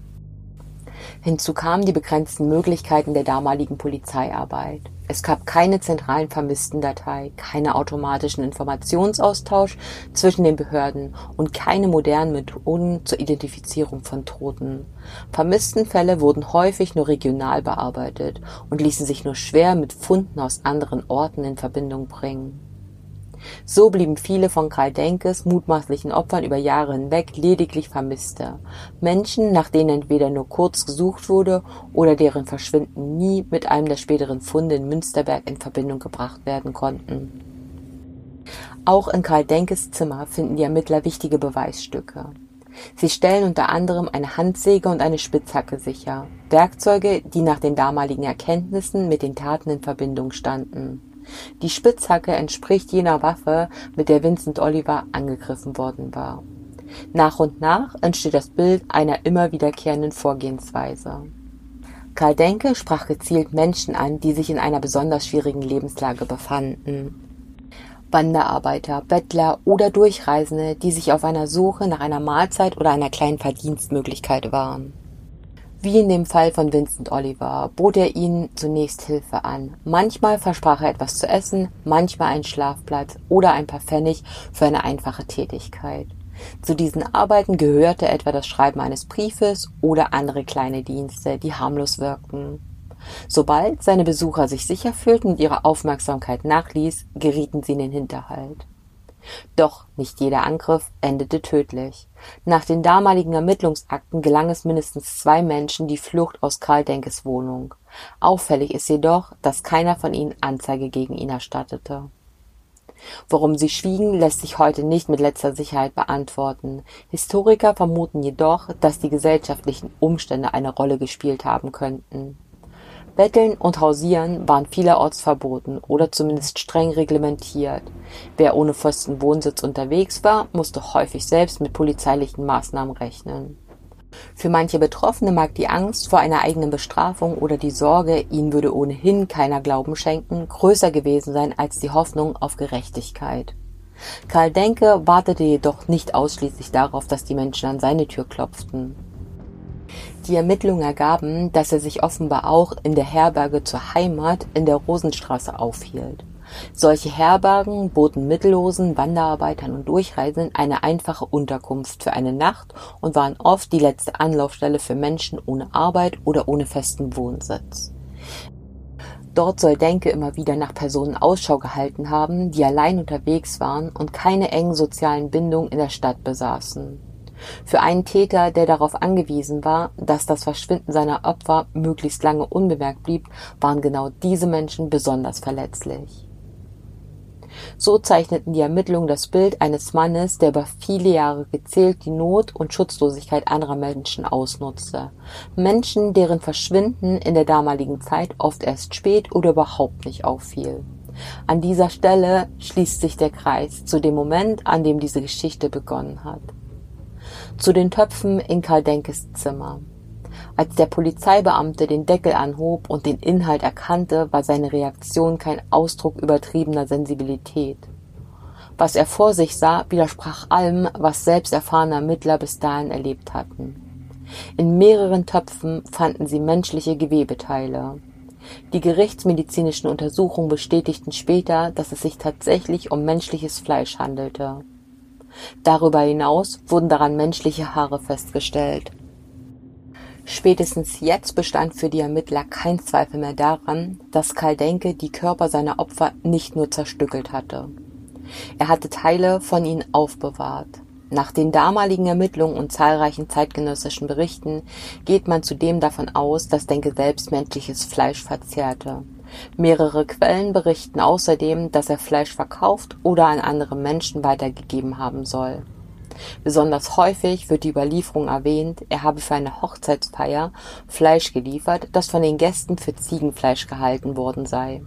Hinzu kamen die begrenzten Möglichkeiten der damaligen Polizeiarbeit. Es gab keine zentralen Vermisstendatei, keinen automatischen Informationsaustausch zwischen den Behörden und keine modernen Methoden zur Identifizierung von Toten. Vermisstenfälle wurden häufig nur regional bearbeitet und ließen sich nur schwer mit Funden aus anderen Orten in Verbindung bringen. So blieben viele von Karl Denkes mutmaßlichen Opfern über Jahre hinweg lediglich Vermisste. Menschen, nach denen entweder nur kurz gesucht wurde oder deren Verschwinden nie mit einem der späteren Funde in Münsterberg in Verbindung gebracht werden konnten. Auch in Karl Denkes Zimmer finden die Ermittler wichtige Beweisstücke. Sie stellen unter anderem eine Handsäge und eine Spitzhacke sicher, Werkzeuge, die nach den damaligen Erkenntnissen mit den Taten in Verbindung standen. Die Spitzhacke entspricht jener Waffe, mit der Vincent Oliver angegriffen worden war. Nach und nach entsteht das Bild einer immer wiederkehrenden Vorgehensweise. Karl Denke sprach gezielt Menschen an, die sich in einer besonders schwierigen Lebenslage befanden. Wanderarbeiter, Bettler oder Durchreisende, die sich auf einer Suche nach einer Mahlzeit oder einer kleinen Verdienstmöglichkeit waren. Wie in dem Fall von Vincent Oliver bot er ihnen zunächst Hilfe an. Manchmal versprach er etwas zu essen, manchmal einen Schlafplatz oder ein paar Pfennig für eine einfache Tätigkeit. Zu diesen Arbeiten gehörte etwa das Schreiben eines Briefes oder andere kleine Dienste, die harmlos wirkten. Sobald seine Besucher sich sicher fühlten und ihre Aufmerksamkeit nachließ, gerieten sie in den Hinterhalt. Doch nicht jeder Angriff endete tödlich. Nach den damaligen Ermittlungsakten gelang es mindestens 2 Menschen die Flucht aus Karl Denkes Wohnung. Auffällig ist jedoch, dass keiner von ihnen Anzeige gegen ihn erstattete. Warum sie schwiegen, lässt sich heute nicht mit letzter Sicherheit beantworten. Historiker vermuten jedoch, dass die gesellschaftlichen Umstände eine Rolle gespielt haben könnten. Betteln und Hausieren waren vielerorts verboten oder zumindest streng reglementiert. Wer ohne festen Wohnsitz unterwegs war, musste häufig selbst mit polizeilichen Maßnahmen rechnen. Für manche Betroffene mag die Angst vor einer eigenen Bestrafung oder die Sorge, ihnen würde ohnehin keiner Glauben schenken, größer gewesen sein als die Hoffnung auf Gerechtigkeit. Karl Denke wartete jedoch nicht ausschließlich darauf, dass die Menschen an seine Tür klopften. Die Ermittlungen ergaben, dass er sich offenbar auch in der Herberge zur Heimat in der Rosenstraße aufhielt. Solche Herbergen boten Mittellosen, Wanderarbeitern und Durchreisenden eine einfache Unterkunft für eine Nacht und waren oft die letzte Anlaufstelle für Menschen ohne Arbeit oder ohne festen Wohnsitz. Dort soll Denke immer wieder nach Personen Ausschau gehalten haben, die allein unterwegs waren und keine engen sozialen Bindungen in der Stadt besaßen. Für einen Täter, der darauf angewiesen war, dass das Verschwinden seiner Opfer möglichst lange unbemerkt blieb, waren genau diese Menschen besonders verletzlich. So zeichneten die Ermittlungen das Bild eines Mannes, der über viele Jahre gezielt die Not und Schutzlosigkeit anderer Menschen ausnutzte. Menschen, deren Verschwinden in der damaligen Zeit oft erst spät oder überhaupt nicht auffiel. An dieser Stelle schließt sich der Kreis zu dem Moment, an dem diese Geschichte begonnen hat. Zu den Töpfen in Karl Denkes Zimmer. Als der Polizeibeamte den Deckel anhob und den Inhalt erkannte, war seine Reaktion kein Ausdruck übertriebener Sensibilität. Was er vor sich sah, widersprach allem, was selbst erfahrene Ermittler bis dahin erlebt hatten. In mehreren Töpfen fanden sie menschliche Gewebeteile. Die gerichtsmedizinischen Untersuchungen bestätigten später, dass es sich tatsächlich um menschliches Fleisch handelte. Darüber hinaus wurden daran menschliche Haare festgestellt. Spätestens jetzt bestand für die Ermittler kein Zweifel mehr daran, dass Karl Denke die Körper seiner Opfer nicht nur zerstückelt hatte. Er hatte Teile von ihnen aufbewahrt. Nach den damaligen Ermittlungen und zahlreichen zeitgenössischen Berichten geht man zudem davon aus, dass Denke selbst menschliches Fleisch verzehrte. Mehrere Quellen berichten außerdem, dass er Fleisch verkauft oder an andere Menschen weitergegeben haben soll. Besonders häufig wird die Überlieferung erwähnt, er habe für eine Hochzeitsfeier Fleisch geliefert, das von den Gästen für Ziegenfleisch gehalten worden sei.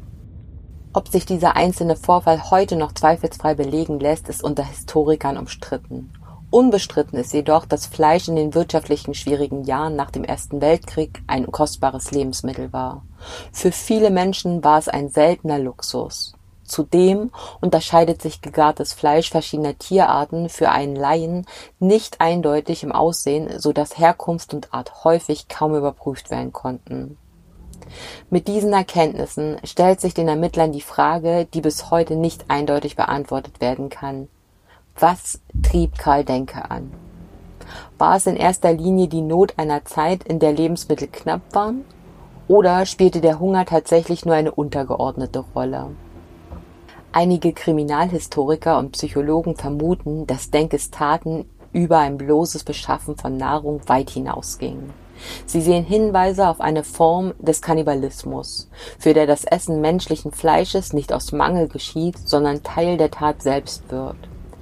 Ob sich dieser einzelne Vorfall heute noch zweifelsfrei belegen lässt, ist unter Historikern umstritten. Unbestritten ist jedoch, dass Fleisch in den wirtschaftlichen schwierigen Jahren nach dem Ersten Weltkrieg ein kostbares Lebensmittel war. Für viele Menschen war es ein seltener Luxus. Zudem unterscheidet sich gegartes Fleisch verschiedener Tierarten für einen Laien nicht eindeutig im Aussehen, so dass Herkunft und Art häufig kaum überprüft werden konnten. Mit diesen Erkenntnissen stellt sich den Ermittlern die Frage, die bis heute nicht eindeutig beantwortet werden kann. Was trieb Karl Denke an? War es in erster Linie die Not einer Zeit, in der Lebensmittel knapp waren? Oder spielte der Hunger tatsächlich nur eine untergeordnete Rolle? Einige Kriminalhistoriker und Psychologen vermuten, dass Denkes Taten über ein bloßes Beschaffen von Nahrung weit hinausgingen. Sie sehen Hinweise auf eine Form des Kannibalismus, für der das Essen menschlichen Fleisches nicht aus Mangel geschieht, sondern Teil der Tat selbst wird.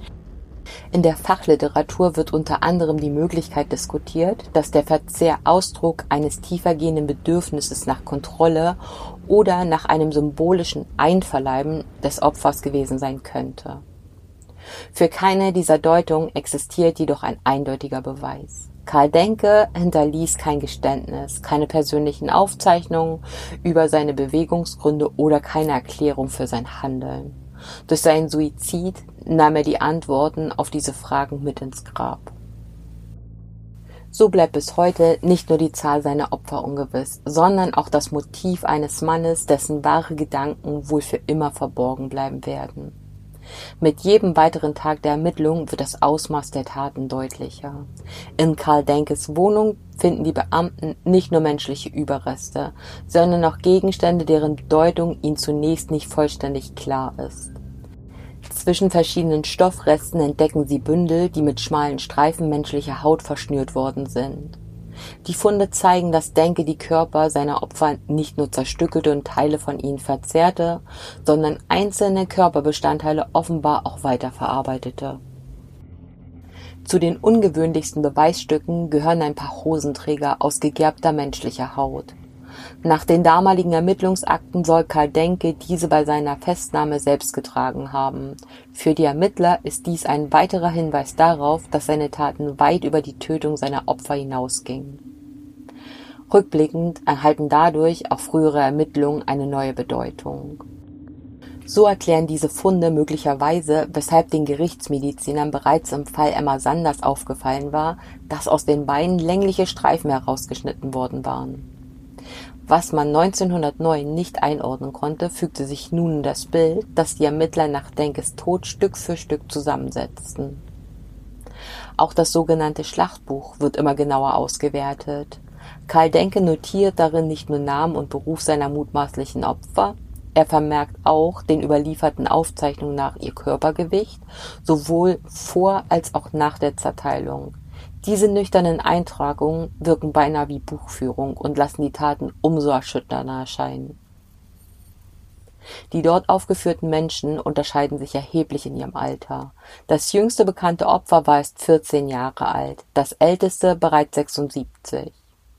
In der Fachliteratur wird unter anderem die Möglichkeit diskutiert, dass der Verzehr Ausdruck eines tiefergehenden Bedürfnisses nach Kontrolle oder nach einem symbolischen Einverleiben des Opfers gewesen sein könnte. Für keine dieser Deutungen existiert jedoch ein eindeutiger Beweis. Karl Denke hinterließ kein Geständnis, keine persönlichen Aufzeichnungen über seine Bewegungsgründe oder keine Erklärung für sein Handeln. Durch seinen Suizid nahm er die Antworten auf diese Fragen mit ins Grab. So bleibt bis heute nicht nur die Zahl seiner Opfer ungewiss, sondern auch das Motiv eines Mannes, dessen wahre Gedanken wohl für immer verborgen bleiben werden. Mit jedem weiteren Tag der Ermittlung wird das Ausmaß der Taten deutlicher. In Karl Denkes Wohnung finden die Beamten nicht nur menschliche Überreste, sondern auch Gegenstände, deren Bedeutung ihnen zunächst nicht vollständig klar ist. Zwischen verschiedenen Stoffresten entdecken sie Bündel, die mit schmalen Streifen menschlicher Haut verschnürt worden sind. Die Funde zeigen, dass Denke die Körper seiner Opfer nicht nur zerstückelte und Teile von ihnen verzehrte, sondern einzelne Körperbestandteile offenbar auch weiterverarbeitete. Zu den ungewöhnlichsten Beweisstücken gehören ein paar Hosenträger aus gegerbter menschlicher Haut. Nach den damaligen Ermittlungsakten soll Karl Denke diese bei seiner Festnahme selbst getragen haben. Für die Ermittler ist dies ein weiterer Hinweis darauf, dass seine Taten weit über die Tötung seiner Opfer hinausgingen. Rückblickend erhalten dadurch auch frühere Ermittlungen eine neue Bedeutung. So erklären diese Funde möglicherweise, weshalb den Gerichtsmedizinern bereits im Fall Emma Sanders aufgefallen war, dass aus den Beinen längliche Streifen herausgeschnitten worden waren. Was man 1909 nicht einordnen konnte, fügte sich nun in das Bild, das die Ermittler nach Denkes Tod Stück für Stück zusammensetzten. Auch das sogenannte Schlachtbuch wird immer genauer ausgewertet. Karl Denke notiert darin nicht nur Namen und Beruf seiner mutmaßlichen Opfer, er vermerkt auch den überlieferten Aufzeichnungen nach ihr Körpergewicht, sowohl vor als auch nach der Zerteilung. Diese nüchternen Eintragungen wirken beinahe wie Buchführung und lassen die Taten umso erschütternder erscheinen. Die dort aufgeführten Menschen unterscheiden sich erheblich in ihrem Alter. Das jüngste bekannte Opfer war erst 14 Jahre alt, das älteste bereits 76.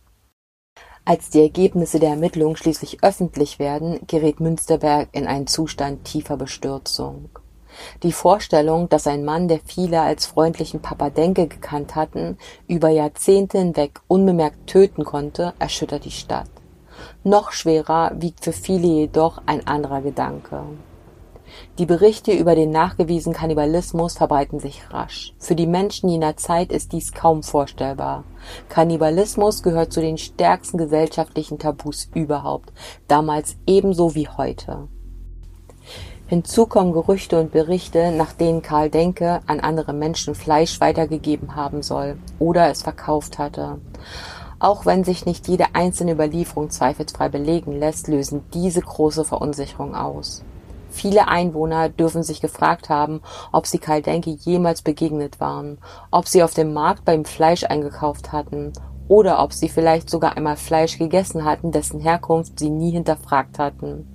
Als die Ergebnisse der Ermittlungen schließlich öffentlich werden, gerät Münsterberg in einen Zustand tiefer Bestürzung. Die Vorstellung, dass ein Mann, der viele als freundlichen Papa Denke gekannt hatten, über Jahrzehnte hinweg unbemerkt töten konnte, erschüttert die Stadt. Noch schwerer wiegt für viele jedoch ein anderer Gedanke. Die Berichte über den nachgewiesenen Kannibalismus verbreiten sich rasch. Für die Menschen jener Zeit ist dies kaum vorstellbar. Kannibalismus gehört zu den stärksten gesellschaftlichen Tabus überhaupt, damals ebenso wie heute. Hinzu kommen Gerüchte und Berichte, nach denen Karl Denke an andere Menschen Fleisch weitergegeben haben soll oder es verkauft hatte. Auch wenn sich nicht jede einzelne Überlieferung zweifelsfrei belegen lässt, lösen diese große Verunsicherung aus. Viele Einwohner dürfen sich gefragt haben, ob sie Karl Denke jemals begegnet waren, ob sie auf dem Markt beim Fleisch eingekauft hatten oder ob sie vielleicht sogar einmal Fleisch gegessen hatten, dessen Herkunft sie nie hinterfragt hatten.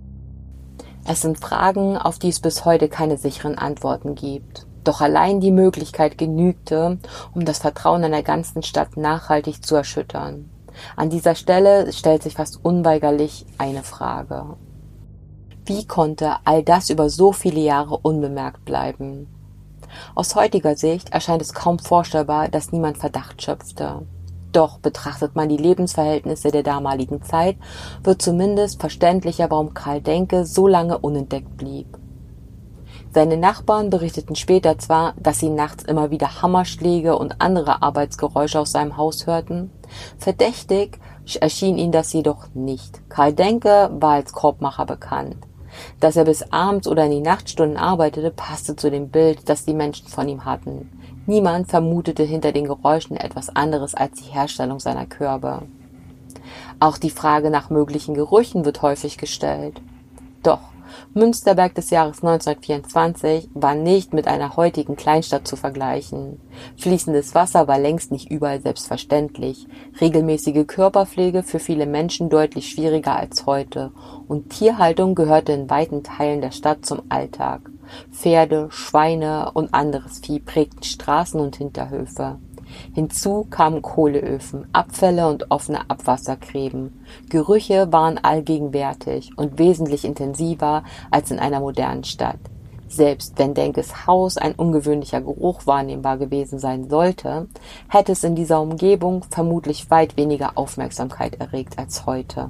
Es sind Fragen, auf die es bis heute keine sicheren Antworten gibt. Doch allein die Möglichkeit genügte, um das Vertrauen in der ganzen Stadt nachhaltig zu erschüttern. An dieser Stelle stellt sich fast unweigerlich eine Frage. Wie konnte all das über so viele Jahre unbemerkt bleiben? Aus heutiger Sicht erscheint es kaum vorstellbar, dass niemand Verdacht schöpfte. Doch betrachtet man die Lebensverhältnisse der damaligen Zeit, wird zumindest verständlicher, warum Karl Denke so lange unentdeckt blieb. Seine Nachbarn berichteten später zwar, dass sie nachts immer wieder Hammerschläge und andere Arbeitsgeräusche aus seinem Haus hörten. Verdächtig erschien ihnen das jedoch nicht. Karl Denke war als Korbmacher bekannt. Dass er bis abends oder in die Nachtstunden arbeitete, passte zu dem Bild, das die Menschen von ihm hatten. Niemand vermutete hinter den Geräuschen etwas anderes als die Herstellung seiner Körbe. Auch die Frage nach möglichen Gerüchen wird häufig gestellt. Doch Münsterberg des Jahres 1924 war nicht mit einer heutigen Kleinstadt zu vergleichen. Fließendes Wasser war längst nicht überall selbstverständlich, regelmäßige Körperpflege für viele Menschen deutlich schwieriger als heute und Tierhaltung gehörte in weiten Teilen der Stadt zum Alltag. Pferde, Schweine und anderes Vieh prägten Straßen und Hinterhöfe. Hinzu kamen Kohleöfen, Abfälle und offene Abwassergräben. Gerüche waren allgegenwärtig und wesentlich intensiver als in einer modernen Stadt. Selbst wenn Denkes Haus ein ungewöhnlicher Geruch wahrnehmbar gewesen sein sollte, hätte es in dieser Umgebung vermutlich weit weniger Aufmerksamkeit erregt als heute.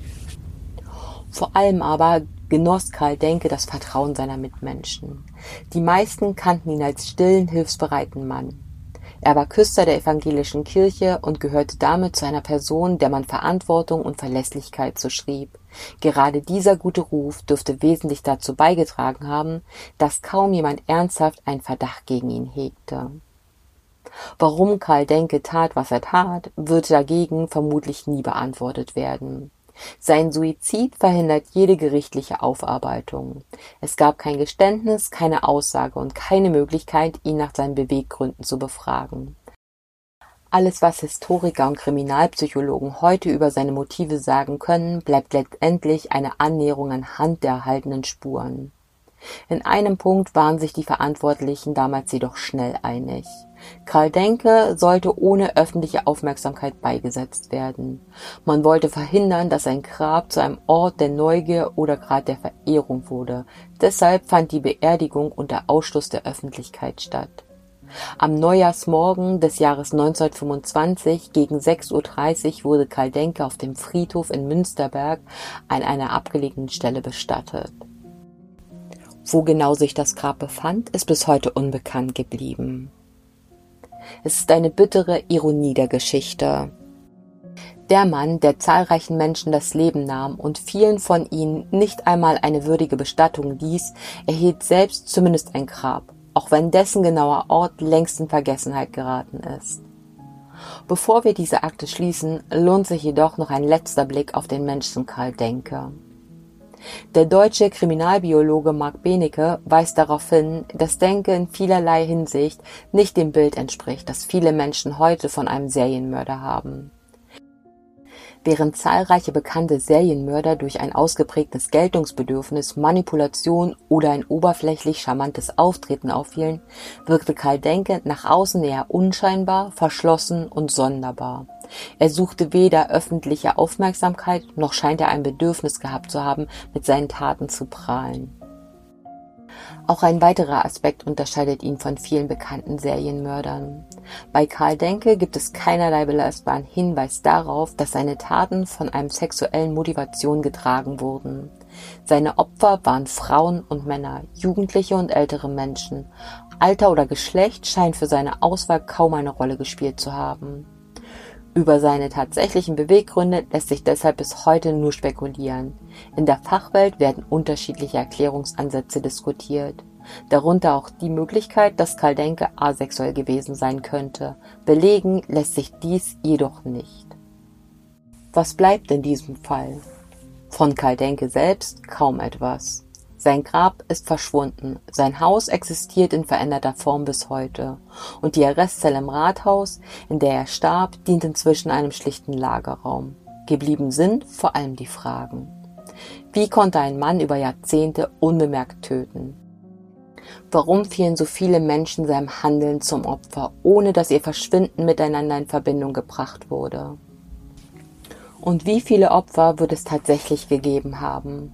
Vor allem aber genoss Karl Denke das Vertrauen seiner Mitmenschen. Die meisten kannten ihn als stillen, hilfsbereiten Mann. Er war Küster der evangelischen Kirche und gehörte damit zu einer Person, der man Verantwortung und Verlässlichkeit zuschrieb. Gerade dieser gute Ruf dürfte wesentlich dazu beigetragen haben, dass kaum jemand ernsthaft einen Verdacht gegen ihn hegte. Warum Karl Denke tat, was er tat, wird dagegen vermutlich nie beantwortet werden. Sein Suizid verhindert jede gerichtliche Aufarbeitung. Es gab kein Geständnis, keine Aussage und keine Möglichkeit, ihn nach seinen Beweggründen zu befragen. Alles, was Historiker und Kriminalpsychologen heute über seine Motive sagen können, bleibt letztendlich eine Annäherung anhand der erhaltenen Spuren. In einem Punkt waren sich die Verantwortlichen damals jedoch schnell einig. Karl Denke sollte ohne öffentliche Aufmerksamkeit beigesetzt werden. Man wollte verhindern, dass sein Grab zu einem Ort der Neugier oder gerade der Verehrung wurde. Deshalb fand die Beerdigung unter Ausschluss der Öffentlichkeit statt. Am Neujahrsmorgen des Jahres 1925 gegen 6:30 Uhr wurde Karl Denke auf dem Friedhof in Münsterberg an einer abgelegenen Stelle bestattet. Wo genau sich das Grab befand, ist bis heute unbekannt geblieben. Es ist eine bittere Ironie der Geschichte. Der Mann, der zahlreichen Menschen das Leben nahm und vielen von ihnen nicht einmal eine würdige Bestattung ließ, erhielt selbst zumindest ein Grab, auch wenn dessen genauer Ort längst in Vergessenheit geraten ist. Bevor wir diese Akte schließen, lohnt sich jedoch noch ein letzter Blick auf den Menschen Karl Denke. Der deutsche Kriminalbiologe Marc Benecke weist darauf hin, dass Denke in vielerlei Hinsicht nicht dem Bild entspricht, das viele Menschen heute von einem Serienmörder haben. Während zahlreiche bekannte Serienmörder durch ein ausgeprägtes Geltungsbedürfnis, Manipulation oder ein oberflächlich charmantes Auftreten auffielen, wirkte Karl Denke nach außen eher unscheinbar, verschlossen und sonderbar. Er suchte weder öffentliche Aufmerksamkeit, noch scheint er ein Bedürfnis gehabt zu haben, mit seinen Taten zu prahlen. Auch ein weiterer Aspekt unterscheidet ihn von vielen bekannten Serienmördern. Bei Karl Denke gibt es keinerlei belastbaren Hinweis darauf, dass seine Taten von einer sexuellen Motivation getragen wurden. Seine Opfer waren Frauen und Männer, Jugendliche und ältere Menschen. Alter oder Geschlecht scheint für seine Auswahl kaum eine Rolle gespielt zu haben. Über seine tatsächlichen Beweggründe lässt sich deshalb bis heute nur spekulieren. In der Fachwelt werden unterschiedliche Erklärungsansätze diskutiert. Darunter auch die Möglichkeit, dass Karl Denke asexuell gewesen sein könnte. Belegen lässt sich dies jedoch nicht. Was bleibt in diesem Fall? Von Karl Denke selbst kaum etwas. Sein Grab ist verschwunden, sein Haus existiert in veränderter Form bis heute und die Arrestzelle im Rathaus, in der er starb, dient inzwischen einem schlichten Lagerraum. Geblieben sind vor allem die Fragen. Wie konnte ein Mann über Jahrzehnte unbemerkt töten? Warum fielen so viele Menschen seinem Handeln zum Opfer, ohne dass ihr Verschwinden miteinander in Verbindung gebracht wurde? Und wie viele Opfer wird es tatsächlich gegeben haben?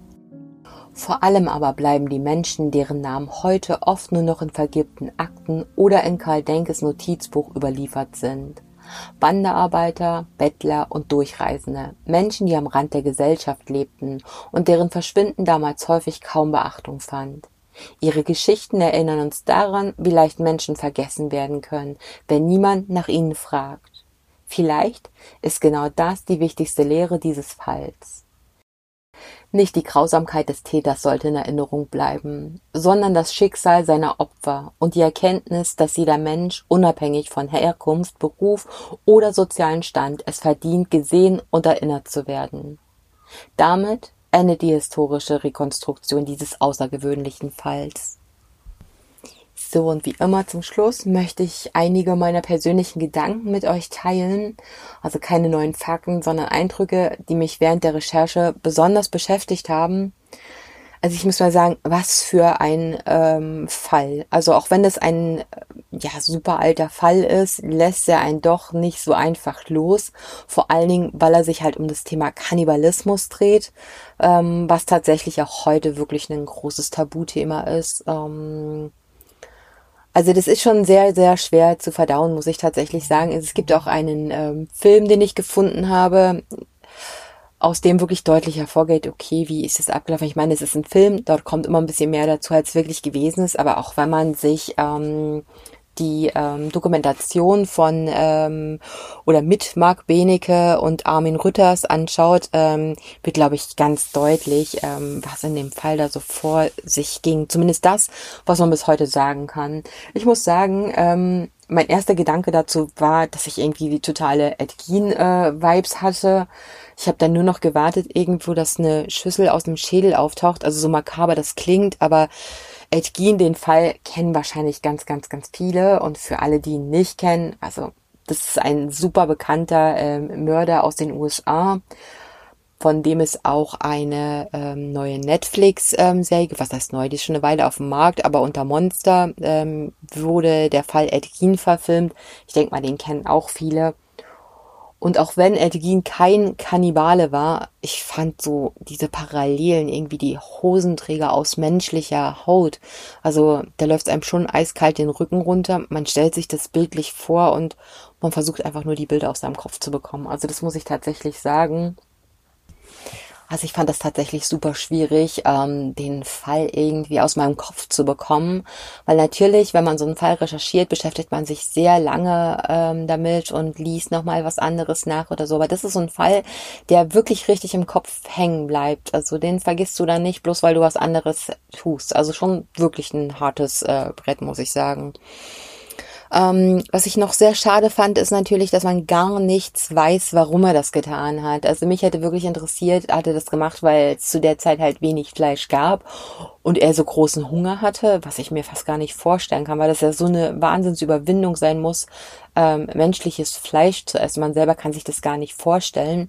Vor allem aber bleiben die Menschen, deren Namen heute oft nur noch in vergilbten Akten oder in Karl Denkes Notizbuch überliefert sind. Wanderarbeiter, Bettler und Durchreisende, Menschen, die am Rand der Gesellschaft lebten und deren Verschwinden damals häufig kaum Beachtung fand. Ihre Geschichten erinnern uns daran, wie leicht Menschen vergessen werden können, wenn niemand nach ihnen fragt. Vielleicht ist genau das die wichtigste Lehre dieses Falls. Nicht die Grausamkeit des Täters sollte in Erinnerung bleiben, sondern das Schicksal seiner Opfer und die Erkenntnis, dass jeder Mensch, unabhängig von Herkunft, Beruf oder sozialen Stand, es verdient, gesehen und erinnert zu werden. Damit endet die historische Rekonstruktion dieses außergewöhnlichen Falls. So, und wie immer zum Schluss möchte ich einige meiner persönlichen Gedanken mit euch teilen. Also keine neuen Fakten, sondern Eindrücke, die mich während der Recherche besonders beschäftigt haben. Also ich muss mal sagen, was für ein Fall. Also auch wenn es ein super alter Fall ist, lässt er einen doch nicht so einfach los. Vor allen Dingen, weil er sich halt um das Thema Kannibalismus dreht, was tatsächlich auch heute wirklich ein großes Tabuthema ist. Also das ist schon sehr, sehr schwer zu verdauen, muss ich tatsächlich sagen. Es gibt auch einen Film, den ich gefunden habe, aus dem wirklich deutlich hervorgeht, okay, wie ist es abgelaufen? Ich meine, es ist ein Film, dort kommt immer ein bisschen mehr dazu, als wirklich gewesen ist. Aber auch wenn man sich die Dokumentation von oder mit Marc Benecke und Armin Rütters anschaut, wird, glaube ich, ganz deutlich, was in dem Fall da so vor sich ging. Zumindest das, was man bis heute sagen kann. Ich muss sagen, mein erster Gedanke dazu war, dass ich irgendwie die totale Ed Gein-Vibes hatte. Ich habe dann nur noch gewartet irgendwo, dass eine Schüssel aus dem Schädel auftaucht. Also so makaber das klingt, aber Ed Gein, den Fall kennen wahrscheinlich ganz, ganz, ganz viele. Und für alle, die ihn nicht kennen, also das ist ein super bekannter Mörder aus den USA, von dem es auch eine neue Netflix-Serie, was heißt neu, die ist schon eine Weile auf dem Markt, aber unter Monster wurde der Fall Ed Gein verfilmt. Ich denke mal, den kennen auch viele. Und auch wenn Ed Gein kein Kannibale war, ich fand so diese Parallelen, irgendwie die Hosenträger aus menschlicher Haut. Also da läuft einem schon eiskalt den Rücken runter. Man stellt sich das bildlich vor und man versucht einfach nur die Bilder aus seinem Kopf zu bekommen. Also das muss ich tatsächlich sagen. Also ich fand das tatsächlich super schwierig, den Fall irgendwie aus meinem Kopf zu bekommen, weil natürlich, wenn man so einen Fall recherchiert, beschäftigt man sich sehr lange damit und liest nochmal was anderes nach oder so. Aber das ist so ein Fall, der wirklich richtig im Kopf hängen bleibt. Also den vergisst du dann nicht, bloß weil du was anderes tust. Also schon wirklich ein hartes Brett, muss ich sagen. Was ich noch sehr schade fand, ist natürlich, dass man gar nichts weiß, warum er das getan hat. Also mich hätte wirklich interessiert, hat er das gemacht, weil es zu der Zeit halt wenig Fleisch gab und er so großen Hunger hatte, was ich mir fast gar nicht vorstellen kann, weil das ja so eine Wahnsinnsüberwindung sein muss, menschliches Fleisch zu essen. Man selber kann sich das gar nicht vorstellen.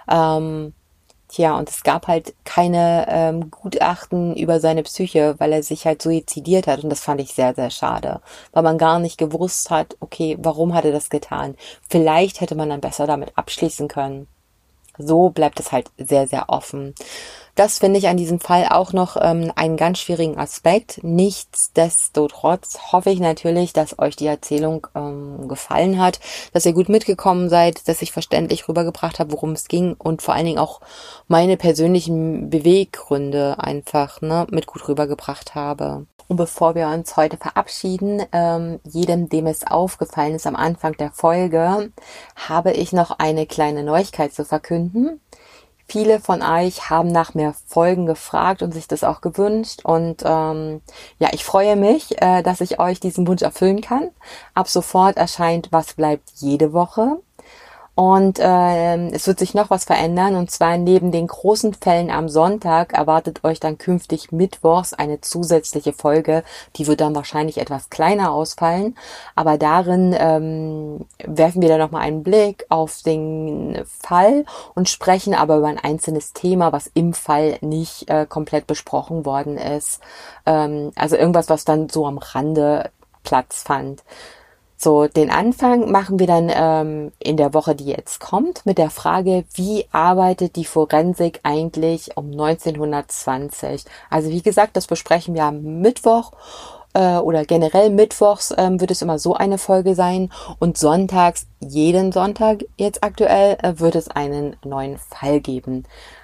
Tja, und es gab halt keine Gutachten über seine Psyche, weil er sich halt suizidiert hat. Und das fand ich sehr, sehr schade, weil man gar nicht gewusst hat, okay, warum hat er das getan? Vielleicht hätte man dann besser damit abschließen können. So bleibt es halt sehr, sehr offen. Das finde ich an diesem Fall auch noch einen ganz schwierigen Aspekt. Nichtsdestotrotz hoffe ich natürlich, dass euch die Erzählung gefallen hat, dass ihr gut mitgekommen seid, dass ich verständlich rübergebracht habe, worum es ging und vor allen Dingen auch meine persönlichen Beweggründe einfach mit gut rübergebracht habe. Und bevor wir uns heute verabschieden, jedem, dem es aufgefallen ist am Anfang der Folge, habe ich noch eine kleine Neuigkeit zu verkünden. Viele von euch haben nach mehr Folgen gefragt und sich das auch gewünscht. Und ja, ich freue mich, dass ich euch diesen Wunsch erfüllen kann. Ab sofort erscheint Was bleibt jede Woche. Und es wird sich noch was verändern, und zwar neben den großen Fällen am Sonntag erwartet euch dann künftig mittwochs eine zusätzliche Folge. Die wird dann wahrscheinlich etwas kleiner ausfallen, aber darin werfen wir dann nochmal einen Blick auf den Fall und sprechen aber über ein einzelnes Thema, was im Fall nicht komplett besprochen worden ist. Also irgendwas, was dann so am Rande Platz fand. So, den Anfang machen wir dann in der Woche, die jetzt kommt, mit der Frage, wie arbeitet die Forensik eigentlich um 1920? Also wie gesagt, das besprechen wir am Mittwoch oder generell mittwochs wird es immer so eine Folge sein und sonntags, jeden Sonntag jetzt aktuell, wird es einen neuen Fall geben.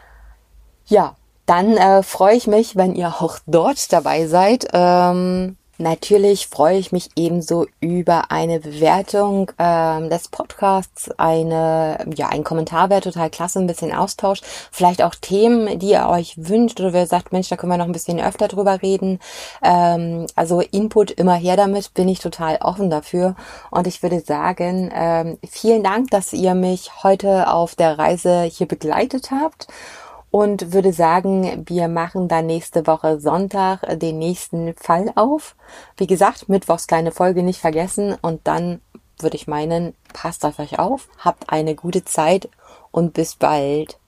Ja, dann freue ich mich, wenn ihr auch dort dabei seid. Natürlich freue ich mich ebenso über eine Bewertung des Podcasts, ein Kommentar wäre total klasse, ein bisschen Austausch, vielleicht auch Themen, die ihr euch wünscht oder wer sagt, Mensch, da können wir noch ein bisschen öfter drüber reden. Also Input immer her damit, bin ich total offen dafür und ich würde sagen, vielen Dank, dass ihr mich heute auf der Reise hier begleitet habt. Und würde sagen, wir machen dann nächste Woche Sonntag den nächsten Fall auf. Wie gesagt, mittwochs kleine Folge nicht vergessen. Und dann würde ich meinen, passt auf euch auf, habt eine gute Zeit und bis bald.